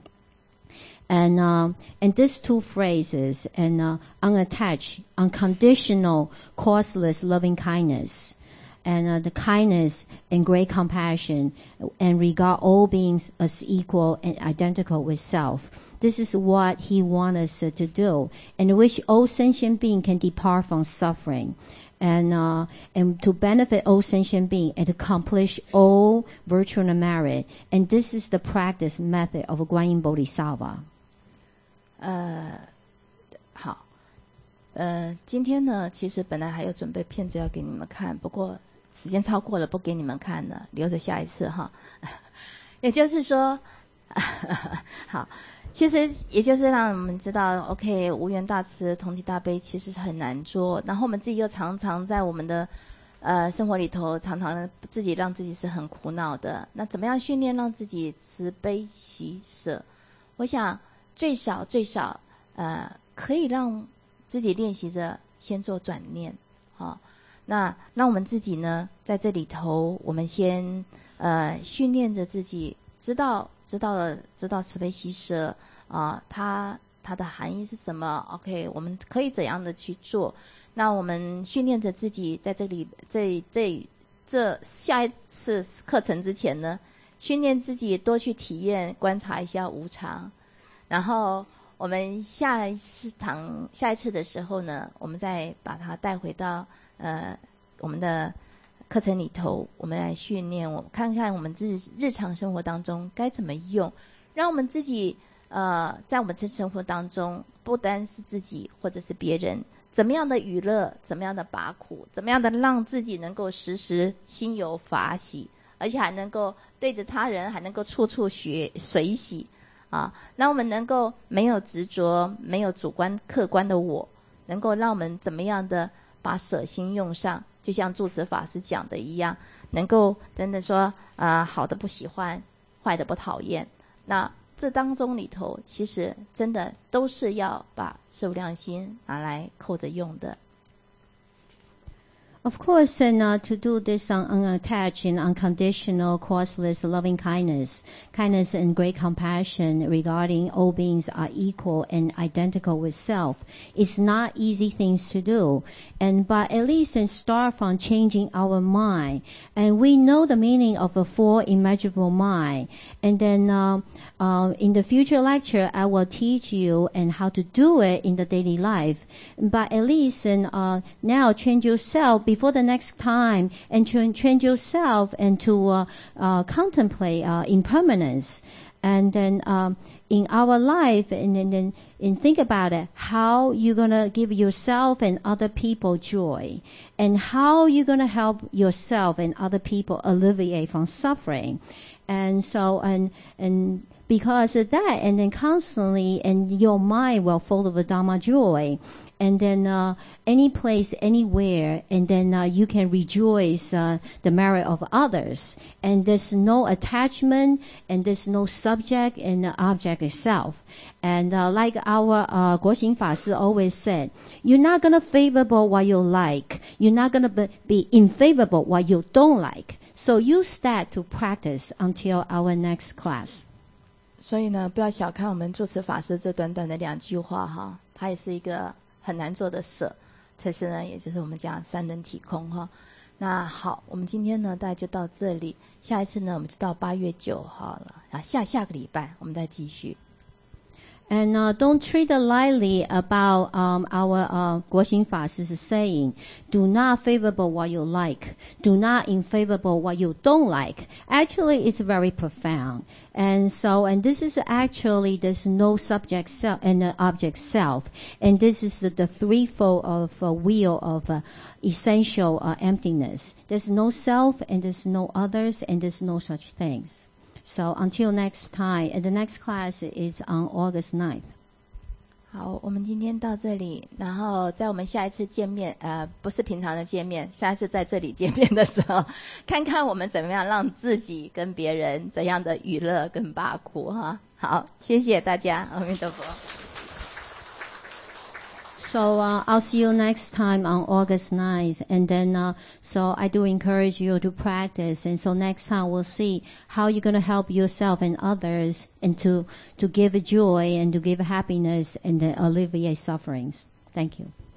B: And uh, and these two phrases, and uh, unattached, unconditional, causeless loving kindness, and uh, the kindness and great compassion, and regard all beings as equal and identical with self. This is what he wants us uh, to do, in which all sentient being can depart from suffering, and uh, and to benefit all sentient being and to accomplish all virtue and merit. And this is the practice method of Guanyin Bodhisattva.
A: 呃，好，呃，今天呢，其实本来还有准备片子要给你们看，不过时间超过了，不给你们看了，留着下一次哈。也就是说，好。其实也就是让我们知道 ，OK， 无缘大慈，同体大悲，其实很难做。然后我们自己又常常在我们的呃生活里头，常常自己让自己是很苦恼的。那怎么样训练让自己慈悲喜舍？我想最少最少呃可以让自己练习着先做转念，好、哦，那让我们自己呢在这里头，我们先呃训练着自己。知道知道了，知道慈悲喜舍啊，它它的含义是什么 ？OK， 我们可以怎样的去做？那我们训练着自己，在这里这这这下一次课程之前呢，训练自己多去体验、观察一下无常，然后我们下一次堂下一次的时候呢，我们再把它带回到呃我们的课程里头，我们来训练，我们看看我们日日常生活当中该怎么用，让我们自己呃在我们这生活当中，不单是自己或者是别人，怎么样的娱乐，怎么样的拔苦，怎么样的让自己能够时时心有法喜，而且还能够对着他人还能够处处学随喜啊，让我们能够没有执着，没有主观客观的我，能够让我们怎么样的把舍心用上，就像住持法师讲的一样，能够真的说啊、呃，好的不喜欢，坏的不讨厌。那这当中里头，其实真的都是要把受量心拿来扣着用的。
B: Of course, and uh, to do this un- unattached and unconditional, causeless loving kindness, kindness and great compassion regarding all beings are equal and identical with self, is not easy things to do. And but at least and start from changing our mind, and we know the meaning of a full immeasurable mind. And then uh, uh, in the future lecture, I will teach you and how to do it in the daily life. But at least and uh, now change yourself before the next time, and to change yourself and to uh, uh, contemplate uh, impermanence. And then um, in our life, and then, then and think about it, how you're gonna give yourself and other people joy, and how you're gonna help yourself and other people alleviate from suffering. And so and and because of that, and then constantly, and your mind will full of a Dhamma joy. And then uh, any place, anywhere, and then uh, you can rejoice uh, the merit of others. And there's no attachment, and there's no subject and the object itself. And uh, like our uh, Guoxing Fa Si always said, you're not going to favorable what you like. You're not going to be in favorable what you don't like. So use that to practice until our next class.
A: 所以呢，不要小看我们住持法师这短短的两句话哈，它也是一个很难做的舍，这是呢，也就是我们讲三轮体空哈。那好，我们今天呢，大概就到这里，下一次呢，我们就到八月九号了啊，下下个礼拜我们再继续。
B: And uh, don't treat it lightly about um, our uh, Guoxing Fa Si's saying, do not favorable what you like, do not in favorable what you don't like. Actually, it's very profound. And so, and this is actually, there's no subject self and uh, object self. And this is the, the threefold of uh, wheel of uh, essential uh, emptiness. There's no self, and there's no others, and there's no such things. So until next time, and the next class is on August ninth.
A: 好，我们今天到这里，然后在我们下一次见面，呃，不是平常的见面，下一次在这里见面的时候，看看我们怎么样让自己跟别人怎样的娱乐跟拔苦哈。好，谢谢大家，阿弥陀佛。
B: So uh, I'll see you next time on August ninth. And then, uh, so I do encourage you to practice. And so next time we'll see how you're going to help yourself and others, and to, to give joy and to give happiness and to alleviate sufferings. Thank you.